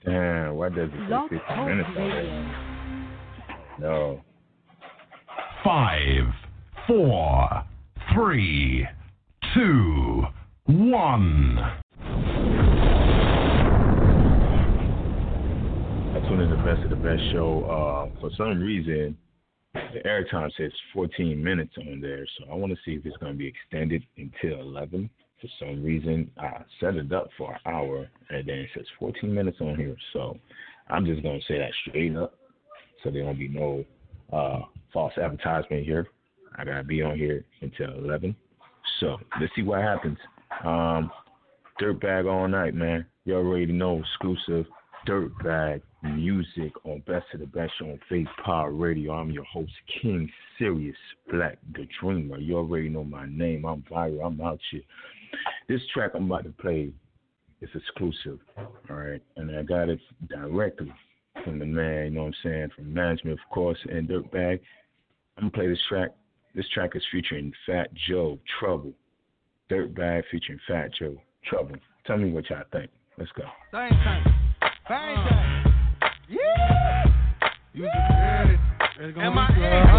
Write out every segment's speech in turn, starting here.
Man, why does it Blog take 50 Talk minutes Radio. already? No. 5, 4, 3, 2, 1. I tuned in the best of the best show. For some reason, the airtime says 14 minutes on there, so I want to see if it's going to be extended until 11. For some reason, I set it up for an hour, and then it says 14 minutes on here. So I'm just going to say that straight up, so there won't be no false advertisement here. I got to be on here until 11. So let's see what happens. Dirtbag all night, man. You already know, exclusive Dirtbag music on Best of the Best Show on Faith Power Radio. I'm your host, King Sirius Black, the Dreamer. You already know my name. I'm viral. I'm out here. This track I'm about to play is exclusive, all right? And I got it directly from the man, you know what I'm saying, from management, of course, and Dirtbag. I'm going to play this track. This track is featuring Fat Joe, Trouble. Dirtbag featuring Fat Joe, Trouble. Tell me what y'all think. Let's go. Same thing. Yeah! You just heard it. It's gonna be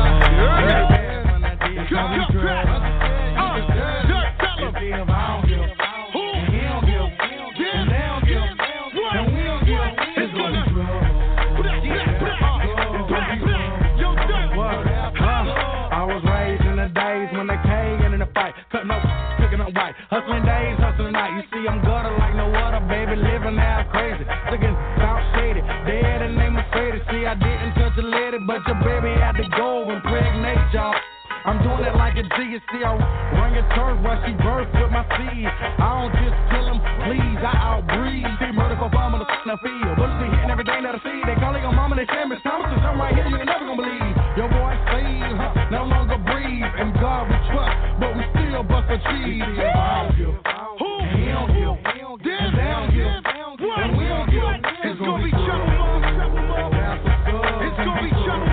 I was raised in the days when they came in the fight, cutting up, picking up white, hustling days, hustling night. You see, I'm gutter like no other, baby, living now crazy, looking out shady, dead and they Mercedes. See, I didn't touch a lady, but your baby had to go and impregnate y'all. I'm doing it like a G, you see, I run your turf while she birth with my seed. I don't just kill them, please, I outbreed. See, murder for fun on the field, bullets be hitting everything that I see. They calling your mama, they say Miss Thomas, I'm right here, you ain't never gonna believe. Your boy saved, no longer breathe, and God we trust, but we still bust a cheese. I don't give, who? He don't give, damn, they don't give, and we don't give. It's gonna be trouble, it's gonna be trouble,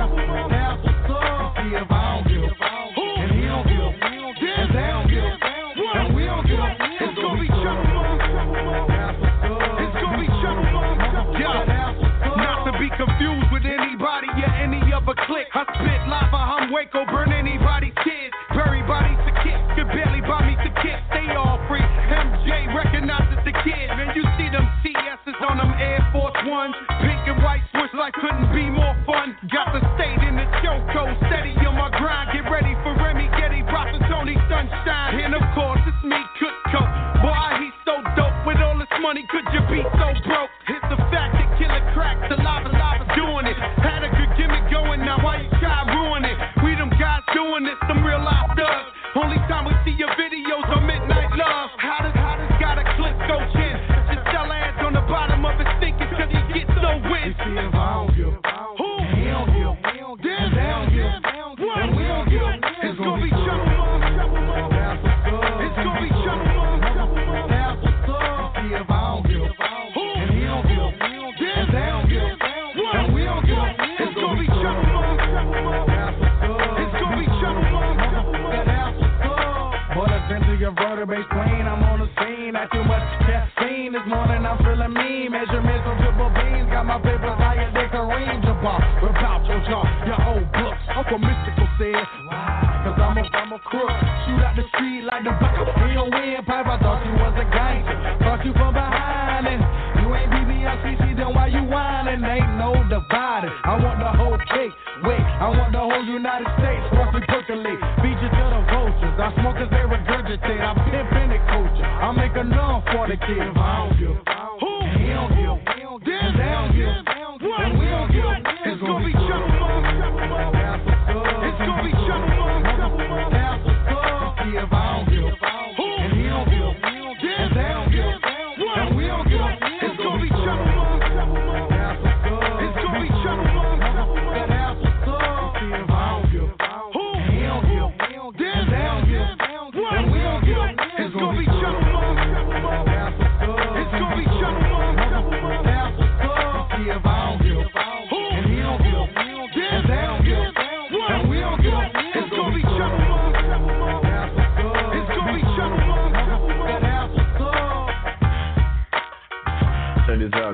see if I don't give, and he don't give, damn, they don't give, and we don't give. It's gonna be trouble, it's gonna be trouble, not to be confused with anybody or any other clique. I spit lava, I'm Waco, burn anybody's kids, bury bodies to kids, could barely buy me to kids, stay all free. MJ recognizes the kid, man, you see them TS's on them Air Force Ones, pink and white switch like couldn't be more fun. Got the state in the choco, steady on my grind, get ready for Remy, Getty, Prophet Tony, Sunshine, and of course it's me, Cook. Boy, he's so dope, with all this money, could you be so broke? It's the fact that killer crack, the lava doing it, had a good gimmick going, now why you try ruin it? We them guys doing this, some real life thugs. Only time we see your videos on Midnight Love. How does got a clip go chin? Just tell ass on the bottom of his thinking cause he gets so wet. You see if I don't give, who? He don't give, damn, they don't give, and we don't give. It's gonna be trouble, it's gonna be trouble, see if I don't give, who? And he don't give, damn, they don't give, and we don't give. It's gonna be trouble, it's gonna be trouble. But essentially your vertebrae plain, I'm on the scene. Not too much caffeine this morning, I'm feeling mean. Measurements on triple beams, got my papers higher than Kareem Jabbar. Without your jaw, your old books. Uncle Mystical said, cause I'm a crook. Shoot out the street like the back of a windpipe. I thought you was a gangster, thought you from behind. And you ain't BBLCC, then why you whining? Ain't no dividing. I want the whole cake, wait, I want the whole United States. Watch me percolate, beat you to the vultures. I smoke as they regurgitate, I'm pimping the culture. I make a numb for the kids. I don't give, who? He don't give, damn, they don't give, and we don't give. It's gonna be trouble, it's gonna be trouble, see if I don't give, who? And he don't give, damn, they don't give, and we don't give. It's gonna be trouble, it's gonna be trouble, see if I don't give, who? He don't give, damn, they don't give, and we don't give. It's gonna be trouble, it's gonna be trouble.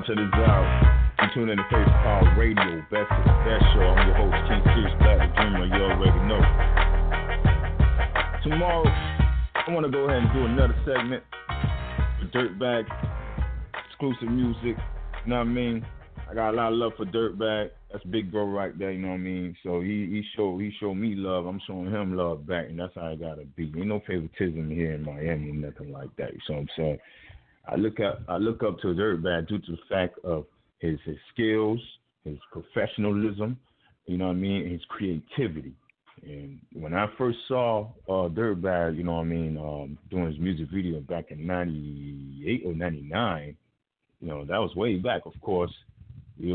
check this out. You tune in to Faith Power Radio, best of the best show. I'm your host, King Serious Black the Dreamer. You already know. Tomorrow, I want to go ahead and do another segment for Dirtbag, exclusive music. You know what I mean? I got a lot of love for Dirtbag. That's big bro right there. You know what I mean? So he showed me love. I'm showing him love back, and that's how it gotta be. Ain't no favoritism here in Miami, nothing like that. You know what I'm saying? I look up to Dirtbag due to the fact of his skills, his professionalism, you know what I mean, his creativity. And when I first saw Dirtbag, you know what I mean, doing his music video back in 98 or 99, you know, that was way back, of course. His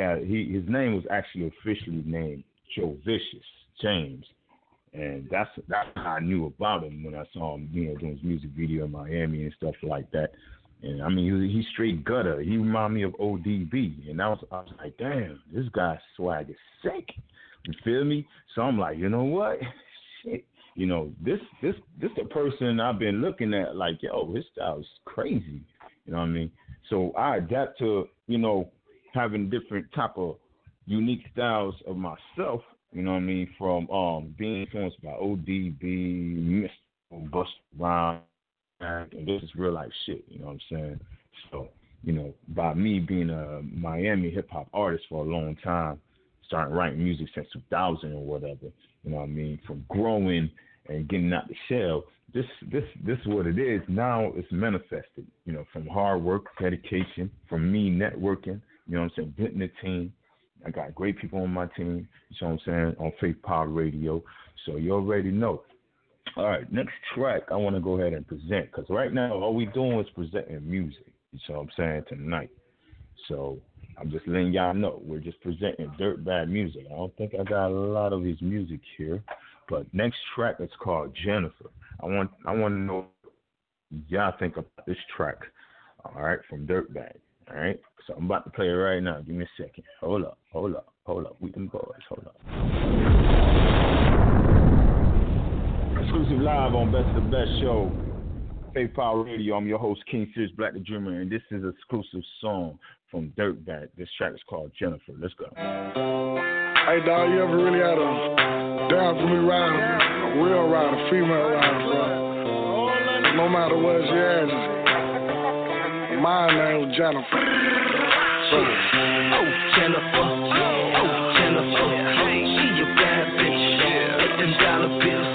name was actually officially named Joe Vicious, James. And that's how I knew about him when I saw him, you know, doing his music video in Miami and stuff like that. And I mean, he's straight gutter. He reminded me of ODB, and I was like, damn, this guy's swag is sick. You feel me? So I'm like, you know what? Shit. You know, this the person I've been looking at like, yo, his style is crazy. You know what I mean? So I adapt to, you know, having different type of unique styles of myself. You know what I mean? From being influenced by ODB, Mr. Busta Rhymes. And this is real life shit, you know what I'm saying? So, you know, by me being a Miami hip hop artist for a long time, starting writing music since 2000 or whatever, you know what I mean? From growing and getting out the shell, this is what it is. Now it's manifested, you know, from hard work, dedication, from me networking, you know what I'm saying, building a team. I got great people on my team, you know what I'm saying, on Faith Power Radio. So you already know. All right, next track I want to go ahead and present, because right now all we doing is presenting music, you know what I'm saying, tonight. So I'm just letting y'all know we're just presenting Dirtbag music. I don't think I got a lot of his music here, but next track is called Jennifer. I want to know what y'all think about this track, all right, from Dirtbag, all right? So I'm about to play it right now. Give me a second. Hold up. We them boys, hold up. Exclusive live on Best of the Best Show, Faith Power Radio. I'm your host, King Serious Black the Dreamer, and this is an exclusive song from Dirtbag. This track is called Jennifer. Let's go. Hey, dog, you ever really had a down for me rider, a real rider, a female rider, bro? No matter what she has, my name was Jennifer. Oh, Jennifer. Oh, Jennifer. She a bad bitch. Get them dollar bills.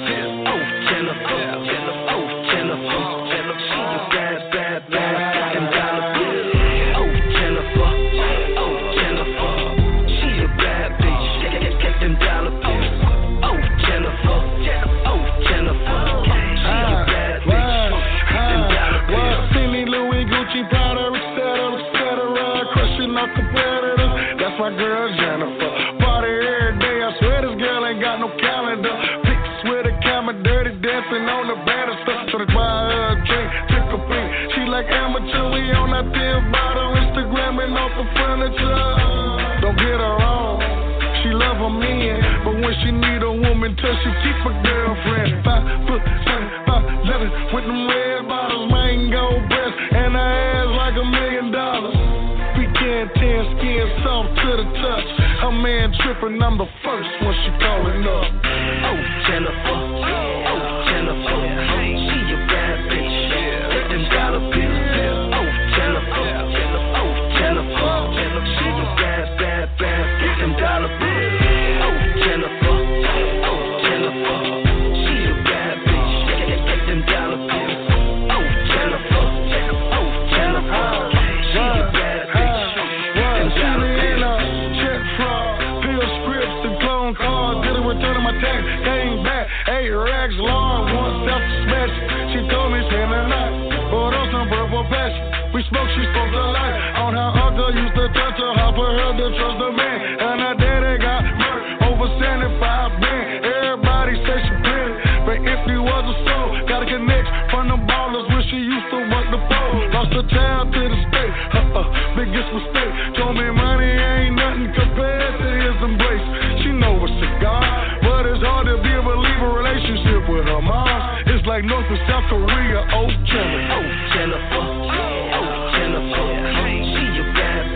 My girl Jennifer, party every day. I swear this girl ain't got no calendar. Pics with a camera, dirty dancing on the banister. So that's why her drink, took a pink. She like amateur, we on that thin bottle, Instagramming off the furniture. Don't get her wrong, she love her men, but when she need a woman touch, she keep a girlfriend. 5'7", 5'11", with them red bottles, mango breasts, and her ass like $1 million. Tan skin, soft to the touch. Her man trippin', I'm the first when she callin' up. Oh, Jennifer. Oh, Jennifer. She a bad bitch. Get them dollar bills. Oh, Jennifer. Oh, Jennifer. She a bad. Get them dollar bills. Oh, Jennifer. Oh, Jennifer. She a bad bitch. Get them dollar bills. Oh, Jennifer. Oh, Jennifer. She a bad. Return my tag, came back, 8 rags long, one self smash. She told me spend the night, but on some purple passion. We spoke, she spoke the light on how uncle used to touch her, how for her to trust the man. And her daddy got murdered over 75 grand. Everybody say she pretty, but if he was a soul, gotta connect from the ballers when she used to work the pole. Lost her child to the state, biggest mistake. Told me money ain't nothing compared to his embrace. She know it's a God, but it's hard to be a believer relationship with her mom. It's like North and South Korea, oh Jennifer. Oh Jennifer, oh Jennifer. She a bad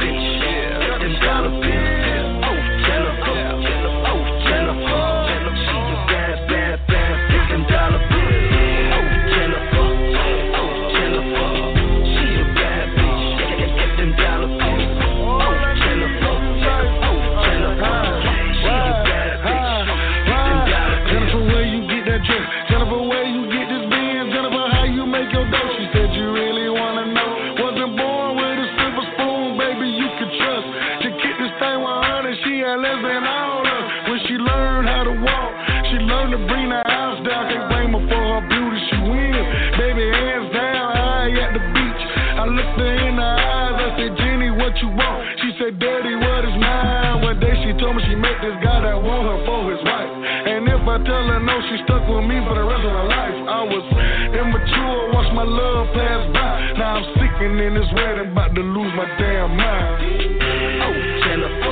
told her to bring the house down. Can't blame her for her beauty, she wins. Baby, hands down, high at the beach. I looked her in the eyes, I said, Jenny, what you want? She said, Daddy, what is mine? One day she told me she met this guy that want her for his wife. And if I tell her no, she stuck with me for the rest of her life. I was immature, watched my love pass by. Now I'm sicking in this wedding, about to lose my damn mind. Oh, Jennifer,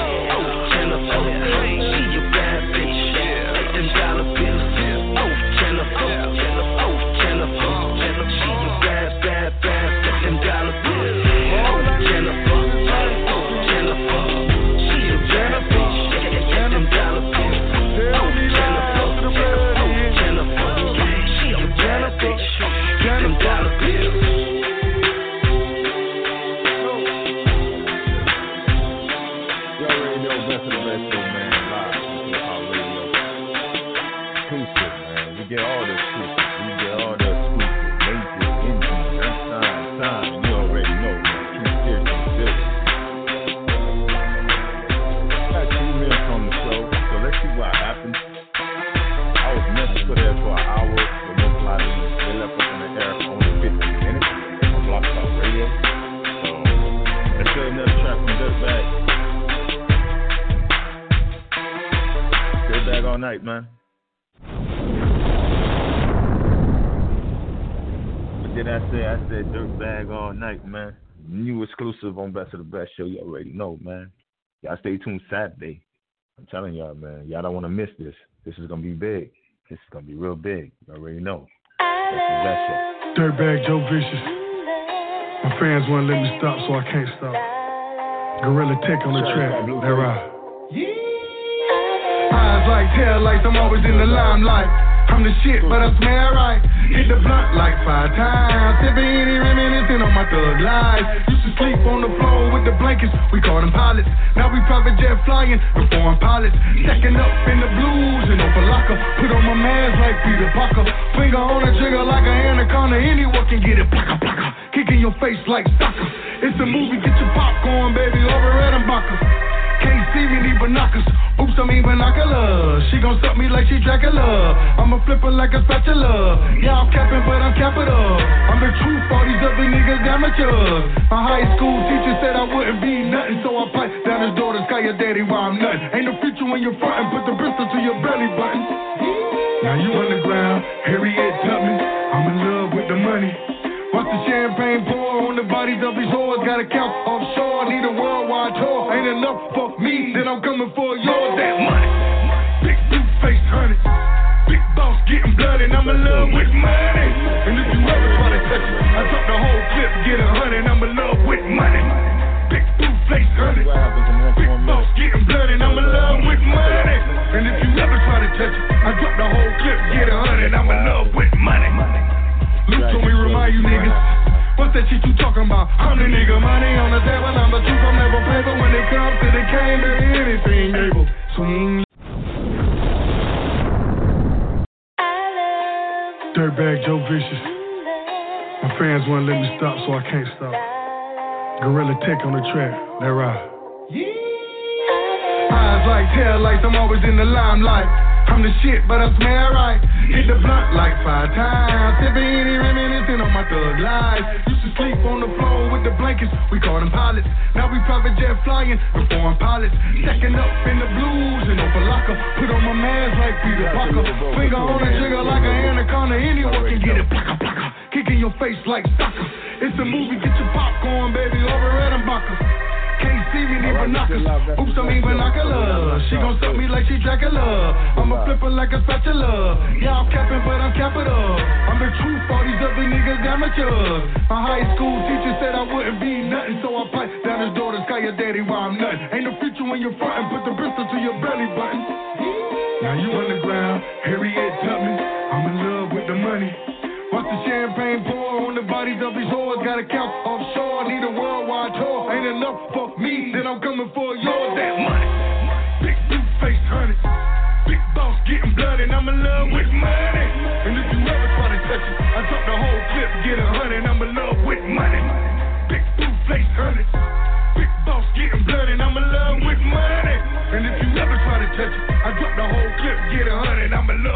hey, she a bad bitch, and dollar bills. Oh, Jennifer, she a bad, and dollar bills. Oh, Jennifer, she a bad bitch, and dollar bills. Oh, Jennifer, she a bad bitch, and dollar bills. Get all the exclusives. We get all the exclusives. Major, Indian, time. You already know, man. Conspiracy business. Got 2 minutes on the show, so let's see what happens. I was meant to put there for an hour, but most likely they left us in the air for only 15 minutes on Block Talk Radio. So let's play another track from Dirtbag. Dirtbag all night, man. Did I said Dirtbag all night, man. New exclusive on Best of the Best show. You already know, man. Y'all stay tuned Saturday. I'm telling y'all, man. Y'all don't want to miss this. This is going to be big. This is going to be real big. You already know. Best of the Best show. Dirtbag Joe Vicious. My fans won't let me stop, so I can't stop. Gorilla Tech on the track. That right. Eyes like tail lights, I'm always in the limelight. I'm the shit, but I smell right. Hit the blunt like 5 times. Sipping any reminiscing on my thug life. Used to sleep on the floor with the blankets. We call them pilots. Now we private jet flying with foreign pilots. Stacking up in the blues and Opalaka. Put on my mans like Peter Parker. Finger on the trigger like an anaconda. Anyone can get it. Plaka, plaka. Kicking your face like soccer. It's a movie, get your popcorn, baby, over at Mbaka. Can't see me, need binoculars. Oops, I mean binoculars. She gon' suck me like she Dracula. I'ma flip her like a spatula. Yeah, I'm capping, but I'm capital. I'm the truth, all these other niggas amateurs. My high school teacher said I wouldn't be nothing, so I piped down his daughter's sky your daddy while I'm nothing. Ain't no future when you're frontin', put the pistol to your belly button. Now you underground, Harriet Tubman. I'm in love with the money. Watch the champagne pour on the bodies of these whores. Got a count offshore, need a worldwide tour. Ain't enough for me, then I'm coming for yours. That money, big blue face honey. Big boss getting bloody, and I'm in love with money. And if you ever try to touch it, I drop the whole clip, get 100, and I'm in love with money. Big blue face honey. Big boss getting bloody, and I'm in love with money. And if you ever try to touch it, I drop the whole clip, get 100, and I'm in love with money. Luke told me remind you niggas, what's that shit you talking about? I'm the nigga, money on the table, I'm the truth, I'm never paper. When it comes to the game, there ain't anything able. Swing. Dirtbag Joe Vicious. My fans won't let me stop, so I can't stop. Gorilla Tech on the track, that right. Eyes like tail lights, I'm always in the limelight. I'm the shit, but I smell right. Hit the blunt like 5 times. Sipping any reminiscing on my thug life. Used to sleep on the floor with the blankets. We call them pilots. Now we private jet flying with foreign pilots. Stacking up in the blues and Opalaka. Put on my mans like Peter Parker. Finger on the trigger like an anaconda. Anyone can get it. Plaka, plaka. Kicking your face like soccer. It's a movie, get your popcorn, baby, over at Mbaka. Can't see me, need binoculars. Oops, I mean binoculars. She gon' suck me like she Dracula. I'ma flip her like a spatula. Yeah, I'm capping, but I'm capital. I'm the truth, all these other niggas amateurs. My high school teacher said I wouldn't be nothing, so I piped down his daughter's sky your daddy while I'm nothing. Ain't no future when you're frontin', put the pistol to your belly button. Now you underground, Harriet Tubman. I'm in love with the money. Watch the champagne pour on the bodies of these whores. Got a count offshore, need a worldwide tour. Ain't enough for me, then I'm coming for yours. That money, big blue face honey. Big boss getting bloody, and I'm in love with money. And if you ever try to touch it, I drop the whole clip, get 100, and I'm in love with money. Big blue face honey. Big boss getting bloody, and I'm in love with money. And if you ever try to touch it, I drop the whole clip, get 100, and I'm in love.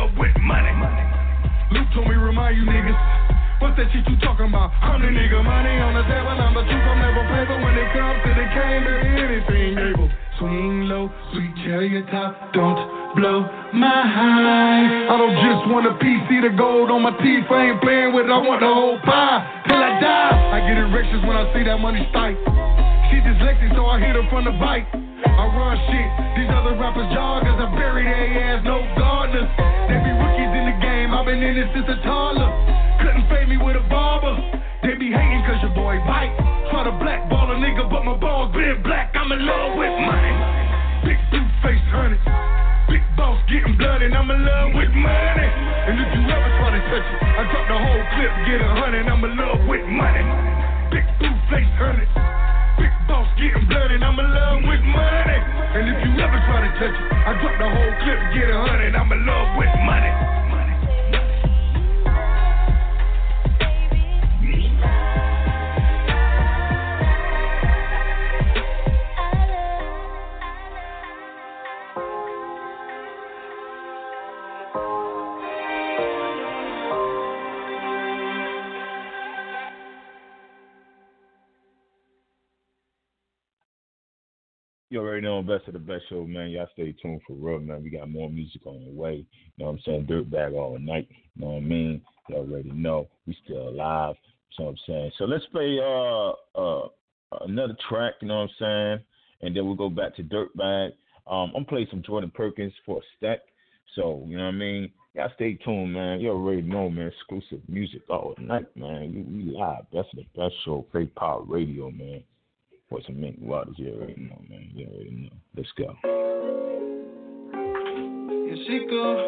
mind you niggas. What's that shit you talking about? I'm the nigga, money on the table, I'm the truth, I'm never paper. When it comes to the game, there ain't anything able. Swing low, sweet cherry top, don't blow my high. I don't just want a piece, see the gold on my teeth. I ain't playing with it, I want the whole pie. Till I die, I get erections when I see that money spike. She dyslexic, so I hit her from the bike. I run shit, these other rappers joggers, I bury their ass, no gardeners. They be rookies in the game, I've been in it since a toddler. Couldn't fade me with a barber. They be hating cause your boy bite. Try to blackball a nigga, but my balls been black. I'm in love with money. Big two-face honey. Big boss getting bloody, I'm in love with money. And if you ever try to touch it, I drop the whole clip, get 100. I'm in love with money. Big two-face honey. Big boss getting bloody, I'm in love with money. And if you ever try to touch it, I drop the whole clip, get 100. I'm in love with money. You already know Best of the Best show, man. Y'all stay tuned for real, man. We got more music on the way. You know what I'm saying? Dirtbag all night. You know what I mean? You already know. We still alive. You know what I'm saying? So let's play another track, you know what I'm saying? And then we'll go back to Dirtbag. I'm going to play some Jordan Perkins for a stack. So, you know what I mean? Y'all stay tuned, man. You already know, man. Exclusive music all night, man. We live. Best of the Best show. Play Power Radio, man. What's a minute? Waters, you already know, man. You already know. Let's go. Here she go.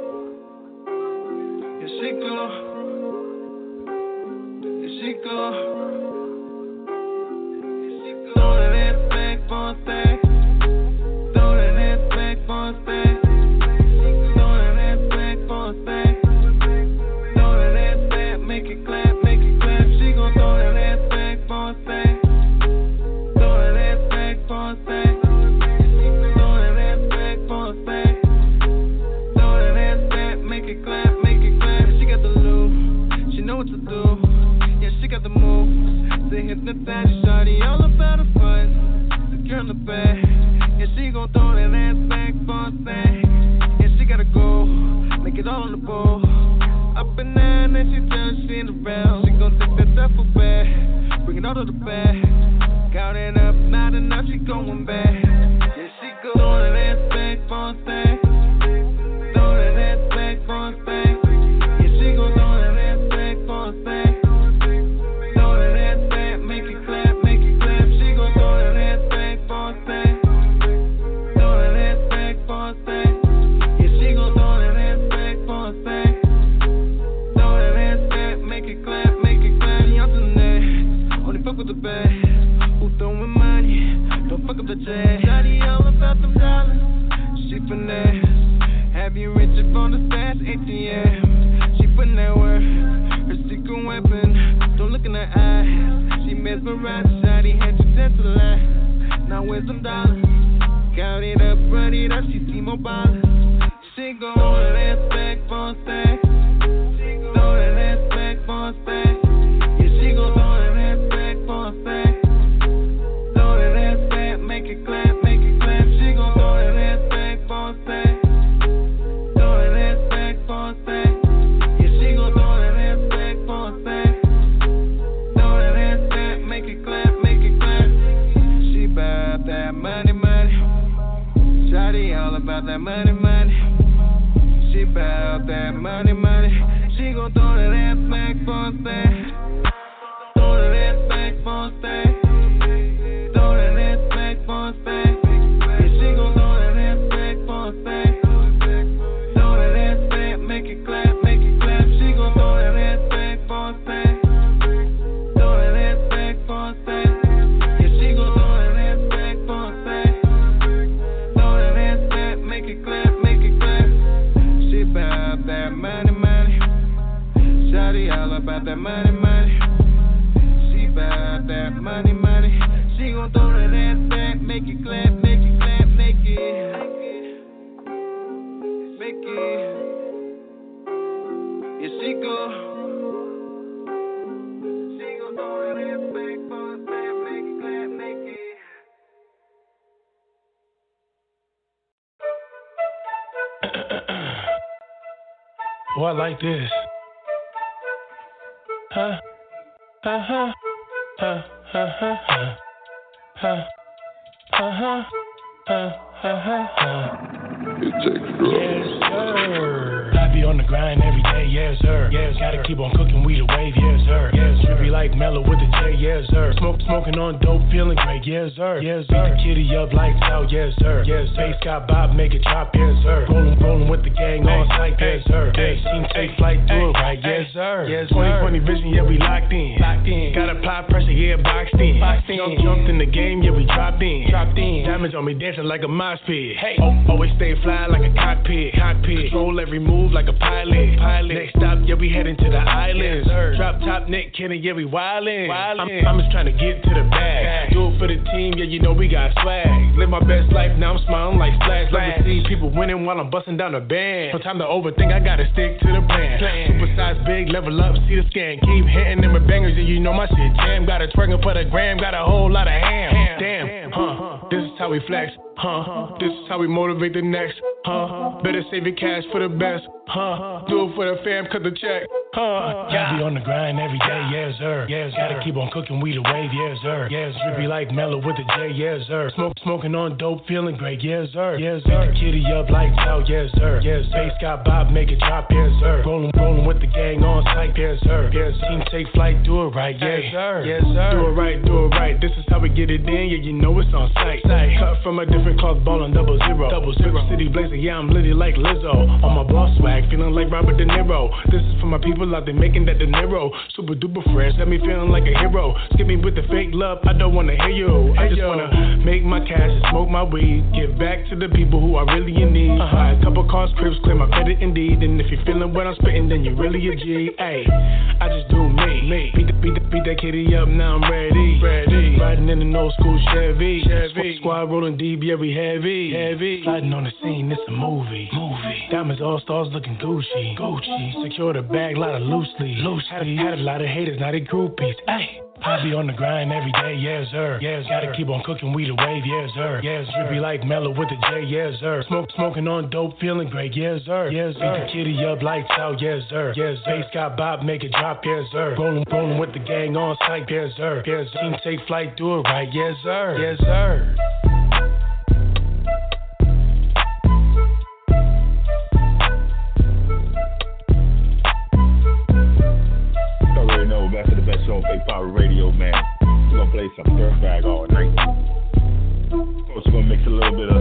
Here she go. Here she go. Here she go. Throw that back for a stack. Throw that back for a stack. Throw that back for a stack. Throw that back, make it clap, make it clap. She gon' throw that back for a stack. Hypnotize you, shawty, all about the fun. The girl in the back, yeah, she gon' throw that ass back for a thing. Yeah, she gotta go, make it all on the bowl. Up and down, and she turns, she in the round. She gon' take that duffel bag, bring it all to the back. Count it up, not enough, she going back. Yeah, she go, throw that ass back for a thing. Throw that ass back for a thing. Yeah, she gon' throw that ass back for a thing. Shawty all about them dollars. She finesse. Have you rich up on the stash ATM? She putting that work. Her secret weapon. Don't look in her eyes. She mesmerized. Shawty had you tantalized. Now where's them dollars? Count it up, run it up. She see more ballers. She gon' throw that ass back for a stack. Throw that ass back for a stack. Yeah, she gon' throw that ass back for a stack. Make it clap, make it clap. She gon' throw that ass back for a stack. Throw that ass back for a stack. Yeah, she gon' throw that ass back for a stack. Throw that ass back, make it clap, make it clap. She bout that money, money. Shawty all about that money, money. She bout that money, money. She gon' throw that ass back for a stack. Throw that ass back for a stack. For a stack. Yeah, she gon' throw that ass back for a stack. Throw that ass back, make it clap, make it clap. She gon' throw that ass back for a stack. Throw that ass back for a stack. Yeah, she gon' throw that ass back for a stack. Throw that ass back, make it clap, make it clap. She bout that money, money. Shawty all about that money, money. She bout that money, money. She gon' throw that ass back, make it clap, make it clap, make it. Make it. Yeah, she go. Oh, I like this. Huh? Huh? Huh? Huh? Huh? Huh? It takes drugs. Yes, sir. I be on the grind every day, yes, sir. Yes, gotta keep on cooking weed the wave, yes, sir. Yes, trippy like Mellow with the J, yes, sir. Smoking on dope, feeling great, yes, sir. Yes, sir. Beat the kitty up, lights out, yes, sir. Yes, bass got Bob, make it drop, yes, sir. Rolling with the gang on site, yes, sir. Yes, team take flight, do it right, yes, sir. Yes, 2020 vision, yeah, we locked in. Gotta apply pressure, yeah, boxed in. Jumped in the game, yeah, we dropped in. Diamonds on me dancing like a mosh pit. Hey, always stay fly like a cockpit. Control every move like a pilot. Next stop, yeah, we heading to the islands. Drop top neck, kidding, yeah, we wildin'. I'm just trying to get to the bag. Do it for the team, yeah, you know we got swag. Live my best life, now I'm smiling like Flash. Love to see people winning while I'm busting down the band. No time to overthink, I gotta stick to the plan. Super size big, level up, see the scan. Keep hitting them with bangers, yeah, you know my shit jam. Got a twerking for the gram, got a whole lot of ham. Damn, this is how we flex. This is how we motivate the next. Better save your cash for the best. Do it for the fam, cut the check. Gotta be on the grind every day, yes, sir. Yes, gotta keep on cooking weed the wave, yes, sir. Yes, drippy like Mellow with the J, yes, sir. Smoking on dope, feeling great, yes, sir. Yes, sir. Beat the kitty up, lights out, yes, sir. Yes, bass got Bob, make it drop, yes, sir. Rolling with the gang on site, yes, sir. Yes, team take flight, do it right, yes, sir. Yes, sir. Do it right. This is how we get it in, yeah, you know it's on sight. Cut from a different cloth, ballin' 0-0. City blazing, yeah, I'm litty like Lizzo. On my boss swag, feeling like Robert De Niro. This is for my people out there making that De Niro. Super duper fresh, got me feeling like a hero. Skip me with the fake love, I don't wanna hear you. I just wanna make my cash and smoke my weed. Give back to the people who are really in need. Buy a couple cars, cribs, clear my credit indeed. And if you're feeling what I'm spitting, then you really a G. Ayy, I just do me. Beat that kitty up, now I'm ready. Riding in an old school Chevy. Squad rolling deep, yeah, we heavy. Sliding on the scene, it's a movie. Diamonds all stars looking Gucci. Secure the bag, lot of loose leaves. Had a lot of haters, now they groupies. Ay, I be on the grind every day, yes, sir. Yes, gotta keep on cooking weed the wave, yes, sir. Yes, drippy like Mellow with the J, yes, sir. Smoking on dope, feeling great, yes, sir. Yes, beat the kitty up, lights out, yes, sir. Yes, bass got Bob, make it drop, yes, sir. Rolling with the gang on site, yes, sir. Yes, team take flight, do it right, yes, sir. Yes, sir. Back to the best show on Fake Power Radio, man. We're gonna play some Dirtbag all night. Of course, we're gonna mix a little bit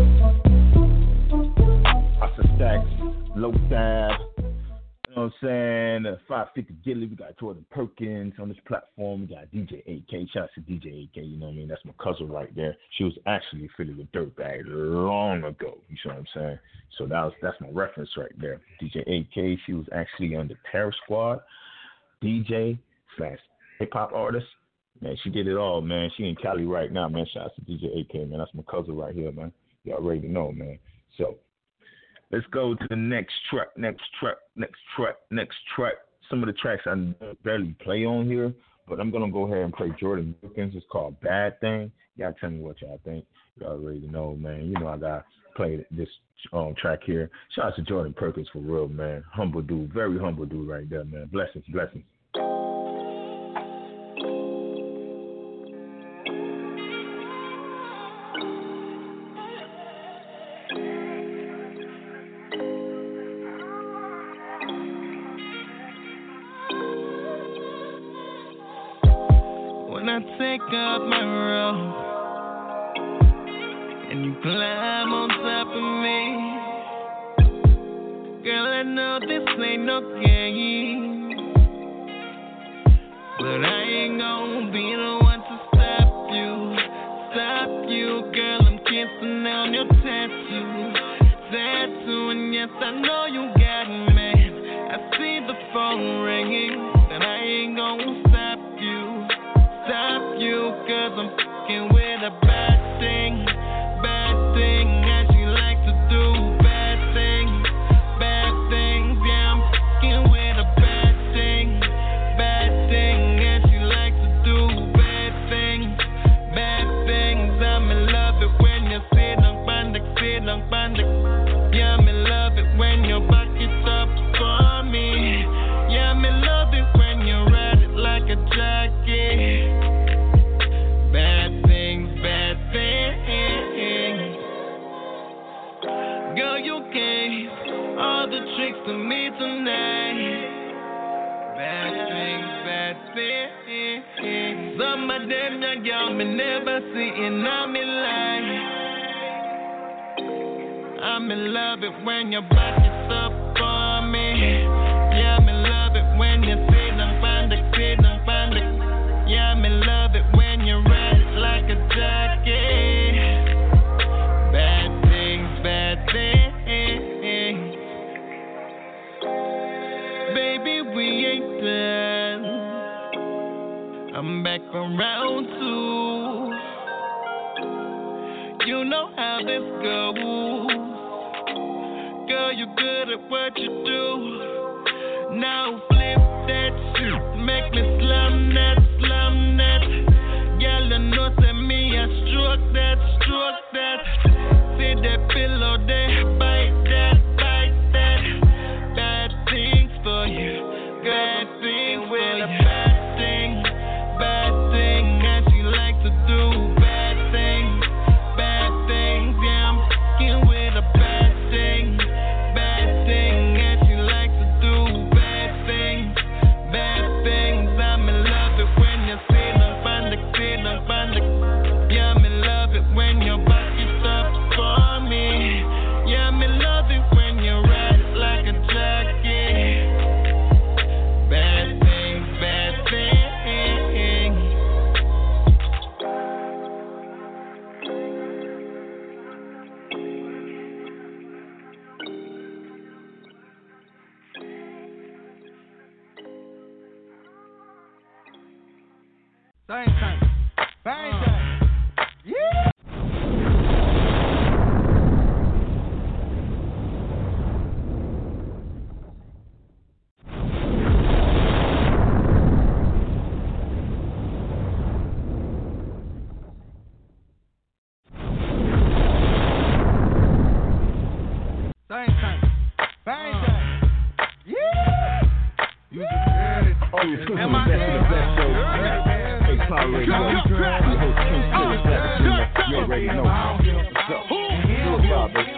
of Asa Stacks, Low Tab, you know what I'm saying? 550 Gilly, we got Jordan Perkins on this platform. We got DJ AK. Shout out to DJ AK, you know what I mean? That's my cousin right there. She was actually affiliated with Dirtbag long ago, you know what I'm saying? So that's my reference right there. DJ AK, she was actually on the Terror Squad, DJ / hip hop artist. Man, she did it all, man. She in Cali right now, man. Shout out to DJ AK, man. That's my cousin right here, man. Y'all already know, man. So let's go to the next track. Some of the tracks I barely play on here, but I'm gonna go ahead and play Jordan Perkins. It's called Bad Thing. Y'all tell me what y'all think. Y'all already know, man. You know I gotta play this track here. Shout out to Jordan Perkins for real, man. Humble dude, very humble dude right there, man. Blessings. I take up my robe and you climb on top of me. Girl, I know this ain't no game, but I ain't gon' be the one to stop you. Girl, I'm kissing on your tattoo, and yes, I know you got me. I see the phone ringing, and I ain't gon' stop you, cause I'm fucking with a bad thing, and she likes to do bad things, yeah, I'm fucking with a bad thing, and she likes to do bad things, I'm in love it when you sit on bandit, yeah, I'm in love it when you back it up for me. other tricks to me tonight. Bad things. Some of them young girl me never see in my life. I'm in love it when your body's up for me. Yeah, I'm in love it when you sit down, find it. Yeah, I'm in love it when you ride it like a jockey. Bad things. Baby, we ain't done. I'm back around too. You know how this goes. Girl, you good at what you do. Now flip that shit, make me slam that. Girl, you know say me, I stroke that. See that pillow there, bite that. Bad things for you, bad things for you. Bad thing, and she like to do bad things. Yeah, I'm fucking with a bad thing, and she like to do bad things. I'm in love it when you sit on find it. Yeah, I'm in love it when your body's up for me. Yeah, I'm in love it when you ride it like a jockey. Bad things. Same time. Yeah. Oh, you're the best show. Hey, Power Radio. You already know. What's up? What's up, baby?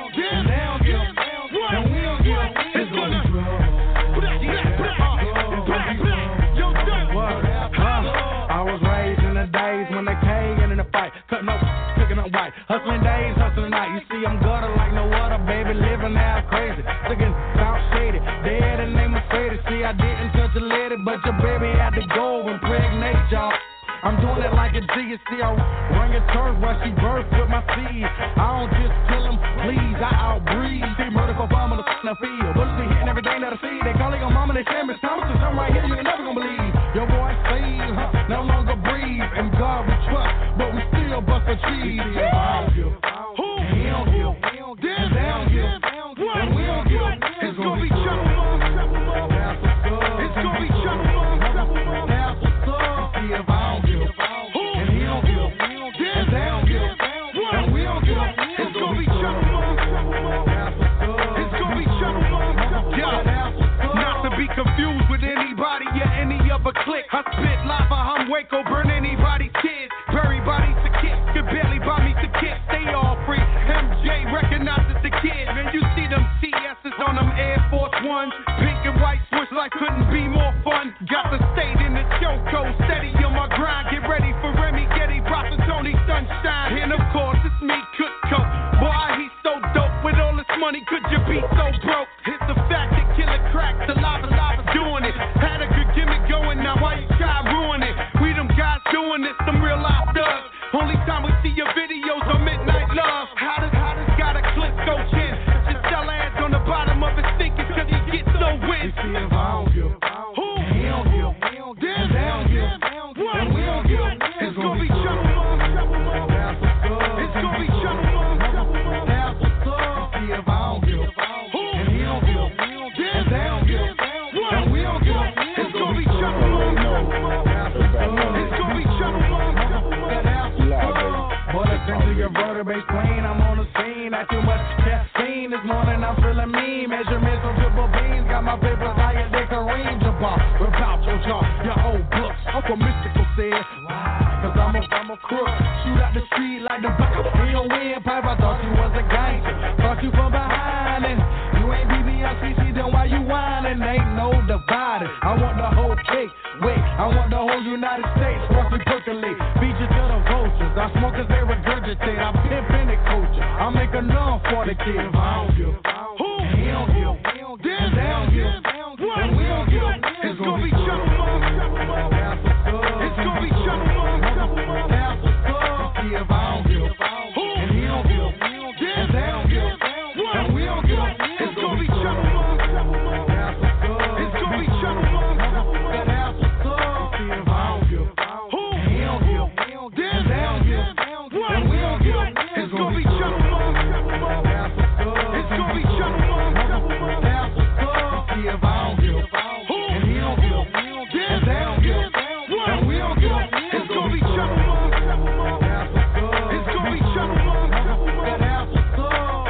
I was raised in the days when they came in the fight, cutting up, cooking up white, hustling days, hustling night. You see, I'm gutter like no other, baby, living now crazy, looking out shady, dead in name of Mercedes. See, I didn't touch a lady, but your baby had to go and impregnate y'all. I'm doing it like a G, you see, I run your turf while she birth with my seed. I don't just kill them, please, I outbreed. See, murder for fun on the field. Bullets be hitting everything that I see. They call it your mama, they say Miss Thompson. I'm right here, you ain't never gonna believe. Your boy saved, no longer breathe. And God we trust, but we still bust a cheese. I don't give. Who? He don't give. Damn, they don't give. And we don't give. It's gonna be trouble. It's gonna be trouble. That's what's up. See if I don't give. Who? And he don't give. Damn, they don't give. And we don't give. It's gonna be trouble. It's gonna be trouble. Not to be confused with anybody or any other clique. I spit lava, I'm Waco, burn anybody's kids. Bury bodies to kids, could barely buy me some kicks. They all free. MJ recognizes the kid. Man, you see them TS's on them Air Force Ones. Pink and white switch like couldn't be more fun. Got the state in the choco, steady on my grind. Get ready for Remy, Getty, Bronson, Tony, Sunshine. And of course, it's me, Cook Coke. Boy, he's so dope. With all this money, could you be so broke? It's the fact that killer crack, the lava doing it. Had a good gimmick going, now why you try ruin it? We them guys doing this, some real life thugs. Only time we see your videos on Midnight Love. How does got a clip go chin? Just sell ads on the bottom of his stickers cause he gets no win. You see if I don't give. Who? He don't give. Damn, they don't give. And we don't give. It's gonna be trouble. It's gonna be trouble. That's what's up. See if I don't give. Who? And he don't give. Damn, they don't give. And we don't give. It's gonna be trouble. It's gonna be trouble. Bullets into your vertebrae plane. I'm on the scene. Not too much caffeine this morning. I'm feeling mean. Measurements on triple beans. Got my papers like a Dickarine Jabbar. Without your jaw, your old books. Uncle Mystical said, cause I'm a crook. Shoot out the street like the back of a windpipe. I thought you was a gangster. Thought you from behind and you ain't BBLCC. got it. I want the whole cake. Wait, I want the whole United States. Watch me percolate. Beaches to the vultures. I smoke as they regurgitate. I pimp in the culture. I make a love for the kids. I don't give. Who? He don't give. Damn, they don't give. And we don't give. It's gonna be Chuck Long. It's gonna be Chuck Long. That's what's up. If I don't give. Who? And he don't give. Damn, they don't give. And we don't give. It's gonna be Chuck Long. It's gonna be Chuck Long. That's what's up. If I don't give. Who? And he don't give. Damn, they don't give. And we don't give. It's gonna be Chuck Long. It's gonna be Chuck Long. That's what's up. If I don't give. Who? And he don't give. Damn, they don't give. And we don't give. It's gonna be Chuck Long. It's gonna be Chuck Long. That's what's up.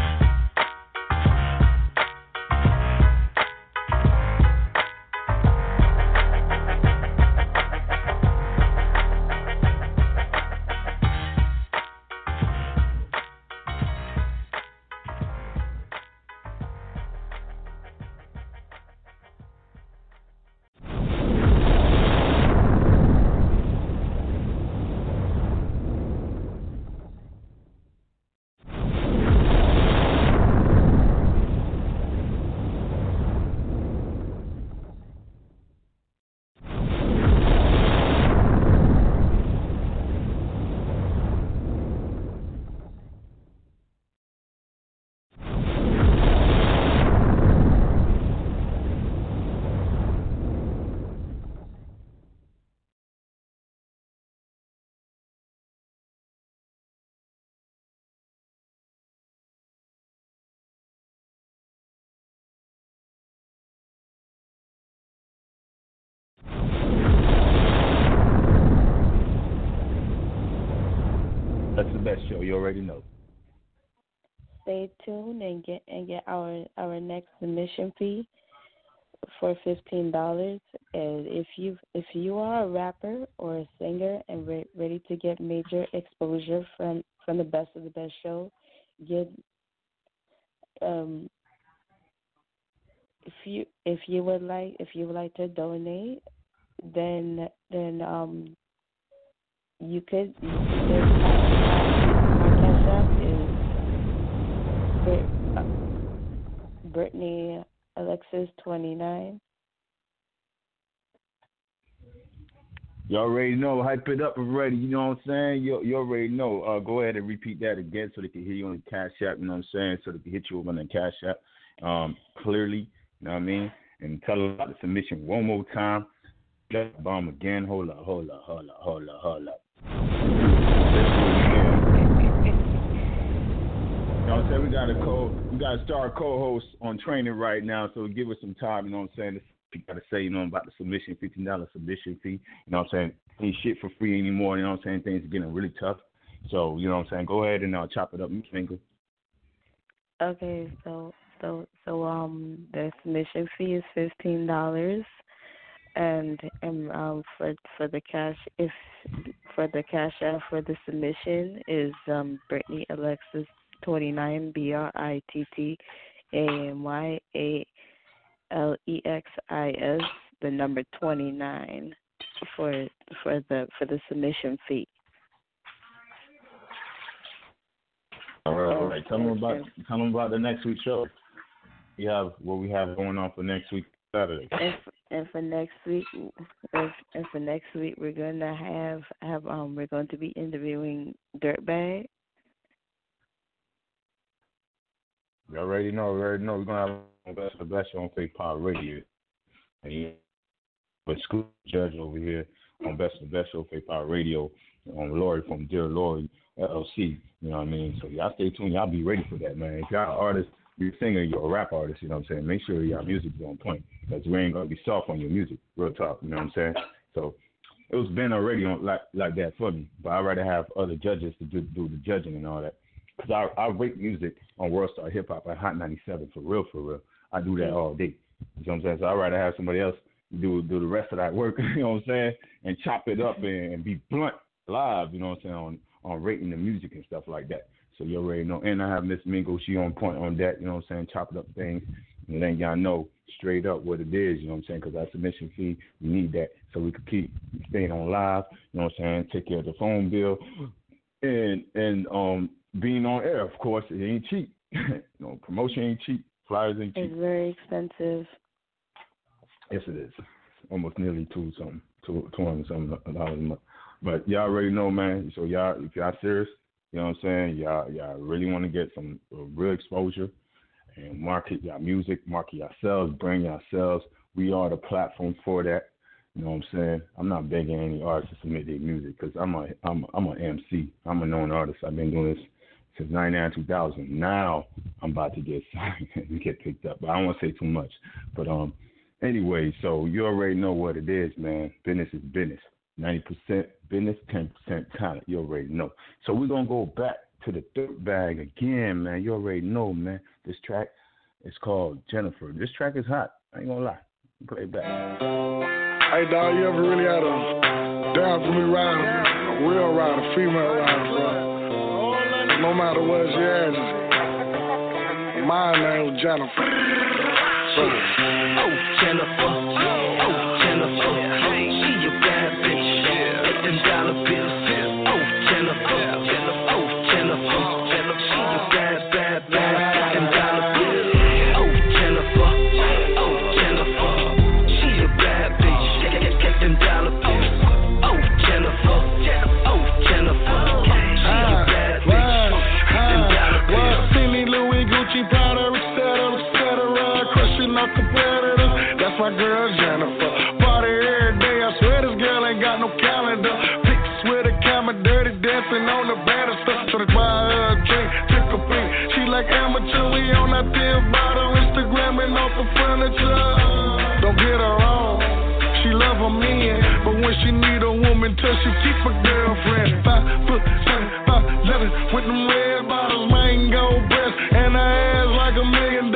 That's the best show. You already know. Stay tuned and get our next submission fee for $15. And if you are a rapper or a singer and ready to get major exposure from the best of the best show, get if you would like to donate, then you could. My cash app is Brittany Alexis 29. You already know. Hype it up already. You know what I'm saying? You already know. Go ahead and repeat that again so they can hear you on the Cash App. You know what I'm saying? So they can hit you over on the Cash App clearly. You know what I mean? And tell them about the submission one more time. That bomb again. Hold up. You know what I'm saying? We got a star co-host on training right now, so give us some time. You know what I'm saying? You got to say, you know, about the submission, $15 submission fee. You know what I'm saying? Ain't shit for free anymore. You know what I'm saying? Things are getting really tough. So, you know what I'm saying? Go ahead and chop it up, Miss Finkel. Okay, so the submission fee is $15, and for the cash app for the submission is Brittany Alexis 29, BRITTANYALEXIS, the number 29 for the submission fee. All right. Tell them about the next week's show. What we have going on for next week Saturday. And for next week, we're gonna have we're going to be interviewing Dirtbag. You already know. We're gonna have the best show on Fake Power Radio. And he, but school judge over here on Best of the Best Show Fake Power Radio on Lori from Dear Lori LLC. You know what I mean? So y'all stay tuned. Y'all be ready for that, man. If y'all an artist, you're a singer, you're a rap artist, you know what I'm saying? Make sure y'all music is on point, because we ain't gonna be soft on your music. Real talk, you know what I'm saying? So it was been already on like that for me, but I'd rather have other judges to do the judging and all that. Because I rate music on World Star Hip Hop at Hot 97 for real. I do that all day. You know what I'm saying? So I'd rather have somebody else do the rest of that work, you know what I'm saying, and chop it up and be blunt live, you know what I'm saying, on rating the music and stuff like that. So you already know. And I have Miss Mingo, she on point on that, you know what I'm saying, chopping up things. and letting y'all know straight up what it is, you know what I'm saying? Because our submission fee, we need that so we could keep staying on live, you know what I'm saying? Take care of the phone bill and being on air, of course, it ain't cheap. Promotion ain't cheap. Flyers ain't cheap. It's very expensive. Yes, it is. Almost nearly $200 something a month. But y'all already know, man. So y'all, if y'all serious, you know what I'm saying? Y'all really want to get some real exposure and market your music, market yourselves, bring yourselves. We are the platform for that. You know what I'm saying? I'm not begging any artists to submit their music because I'm an MC. I'm a known artist. I've been doing this since 99, 2000. Now I'm about to get signed and get picked up. But I don't want to say too much. But anyway, so you already know what it is, man. Business is business. 90% business, 10% talent. You already know. So we're going to go back to the dirt bag again, man. You already know, man. This track is called Jennifer. This track is hot. I ain't going to lie. Play it back. Hey, dog, you ever really had a down for me rider, a real rider, female rider, bro? No matter what she has, my name was Jennifer. Oh, Jennifer. Oh, Jennifer. She a bad bitch. Get them dollar bills. Oh, Jennifer. Oh, Jennifer. She a bad, bad, bad. Get them dollar bills. Oh, Jennifer. Oh, Jennifer. She a bad bitch. Get them dollar bills. Oh, Jennifer. Oh, Jennifer. She a bad bitch. Get them dollar bills. Fendi, Louis, Gucci, Prada, etc. Crushing up competitors. That's my girl Jennifer. Party every day. I swear this girl ain't got no calendar. Pics with a camera, dirty dancing on the banister. So that's why her drink took a pink. She like amateur. We on that thin bottle, Instagramming off the furniture. Don't get her wrong. She love her men, but when she need a woman touch, she keep a girlfriend. 5'7", 5'11", with them red bottles, mango breasts, and her ass like $1 million.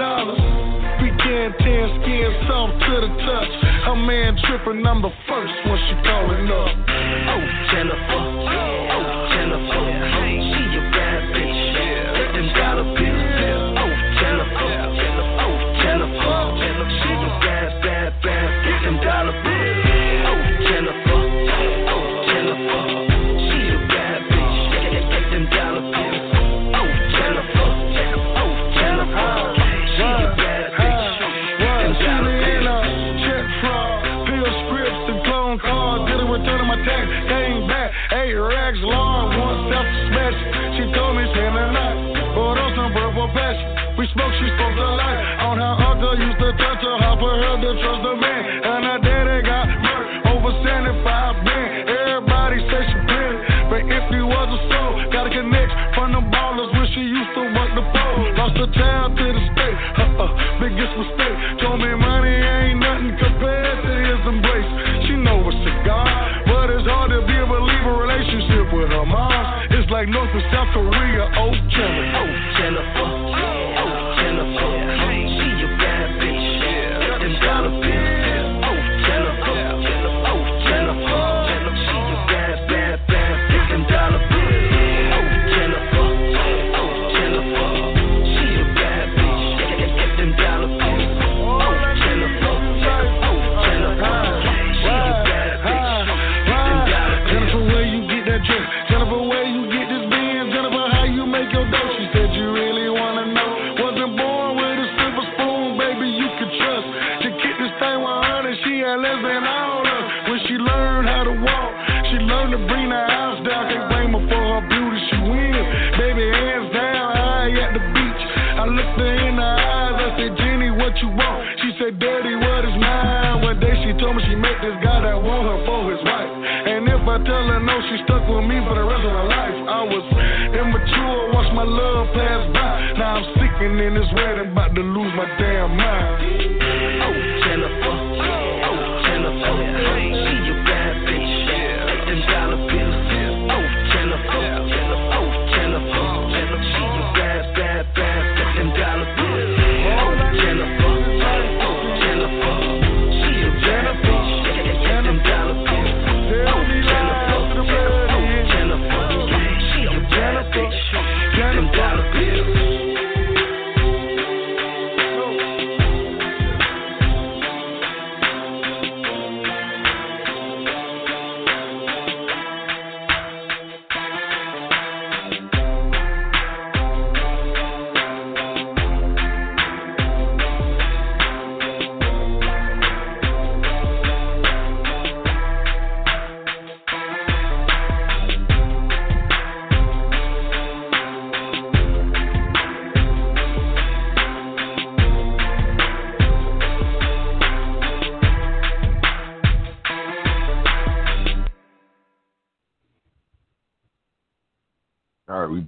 Weekend 10, skin soft to the touch. Her man trippin', I'm the first when she callin' up. Oh, Jennifer. Oh, Jennifer. She a bad bitch. Get them dollar bills. Oh, Jennifer. Oh, Jennifer. She a bad, bad, bad. Get them dollar bills. Oh, Jennifer. Oh, Jennifer. She a bad bitch. Get them dollar bills. Oh, Jennifer. Oh, Jennifer. She a bad bitch. Get them dollar bills. Check fraud, pill scripts and clone cards. Did a return of my tax, came back. 8 racks long, one self-smash. She told me spend the night, but on some purple passion. We spoke, she spoke the light. On how uncle used to touch her, how for her to trust the man. And her daddy got murdered over 75 grand. Everybody say she pretty, but if you was a soul, gotta connect from the ballers when she used to work the pole. Lost her child to the state, biggest mistake. Told me money ain't nothing compared to his embrace. She know it's a God, but it's hard to be a believer relationship with her mom. It's like North and South Korea, oh Jennifer. Oh, Jennifer. Oh, Jennifer. She a bad bitch. Get them dollar bills. Oh, Jennifer. Oh, Jennifer. She a bad, bad, bad. Get them dollar bills. Oh, Jennifer. Oh, Jennifer. She a bad bitch. Get them dollar bills. Oh, Jennifer. Oh, Jennifer. She a bad bitch. Get them dollar bills. Jennifer, where you get that dress? Jennifer, where you get this Benz? Jennifer, how you make your dough? She said you really wanna know. Wasn't born with a silver spoon, baby, you could trust. To kick this thing 100, she had less than all of. When she learned how to walk, she learned to bring the house down. Can't blame her for her beauty, she wins. Baby, hands down, high at the beach. I looked her in the eyes, I said, Jenny, what you want? She said, Daddy, what is mine? One day she told me she met this guy that want her for his wife. And if I tell her no, she stuck with me for the rest of her life. I was immature, watched my love pass by. Now I'm sicking in this wedding, about to lose my damn mind. Oh, Jennifer. Oh, Jennifer. She a bad bitch. Get them dollar bills. Oh, Jennifer. Oh, Jennifer. She a bad, bad, bad. Get them dollar bills. Oh, Jennifer. Oh, Jennifer. She a bad bitch. Get them dollar bills. Oh, Jennifer. Oh, Jennifer. She a bad bitch. Get them dollar bills.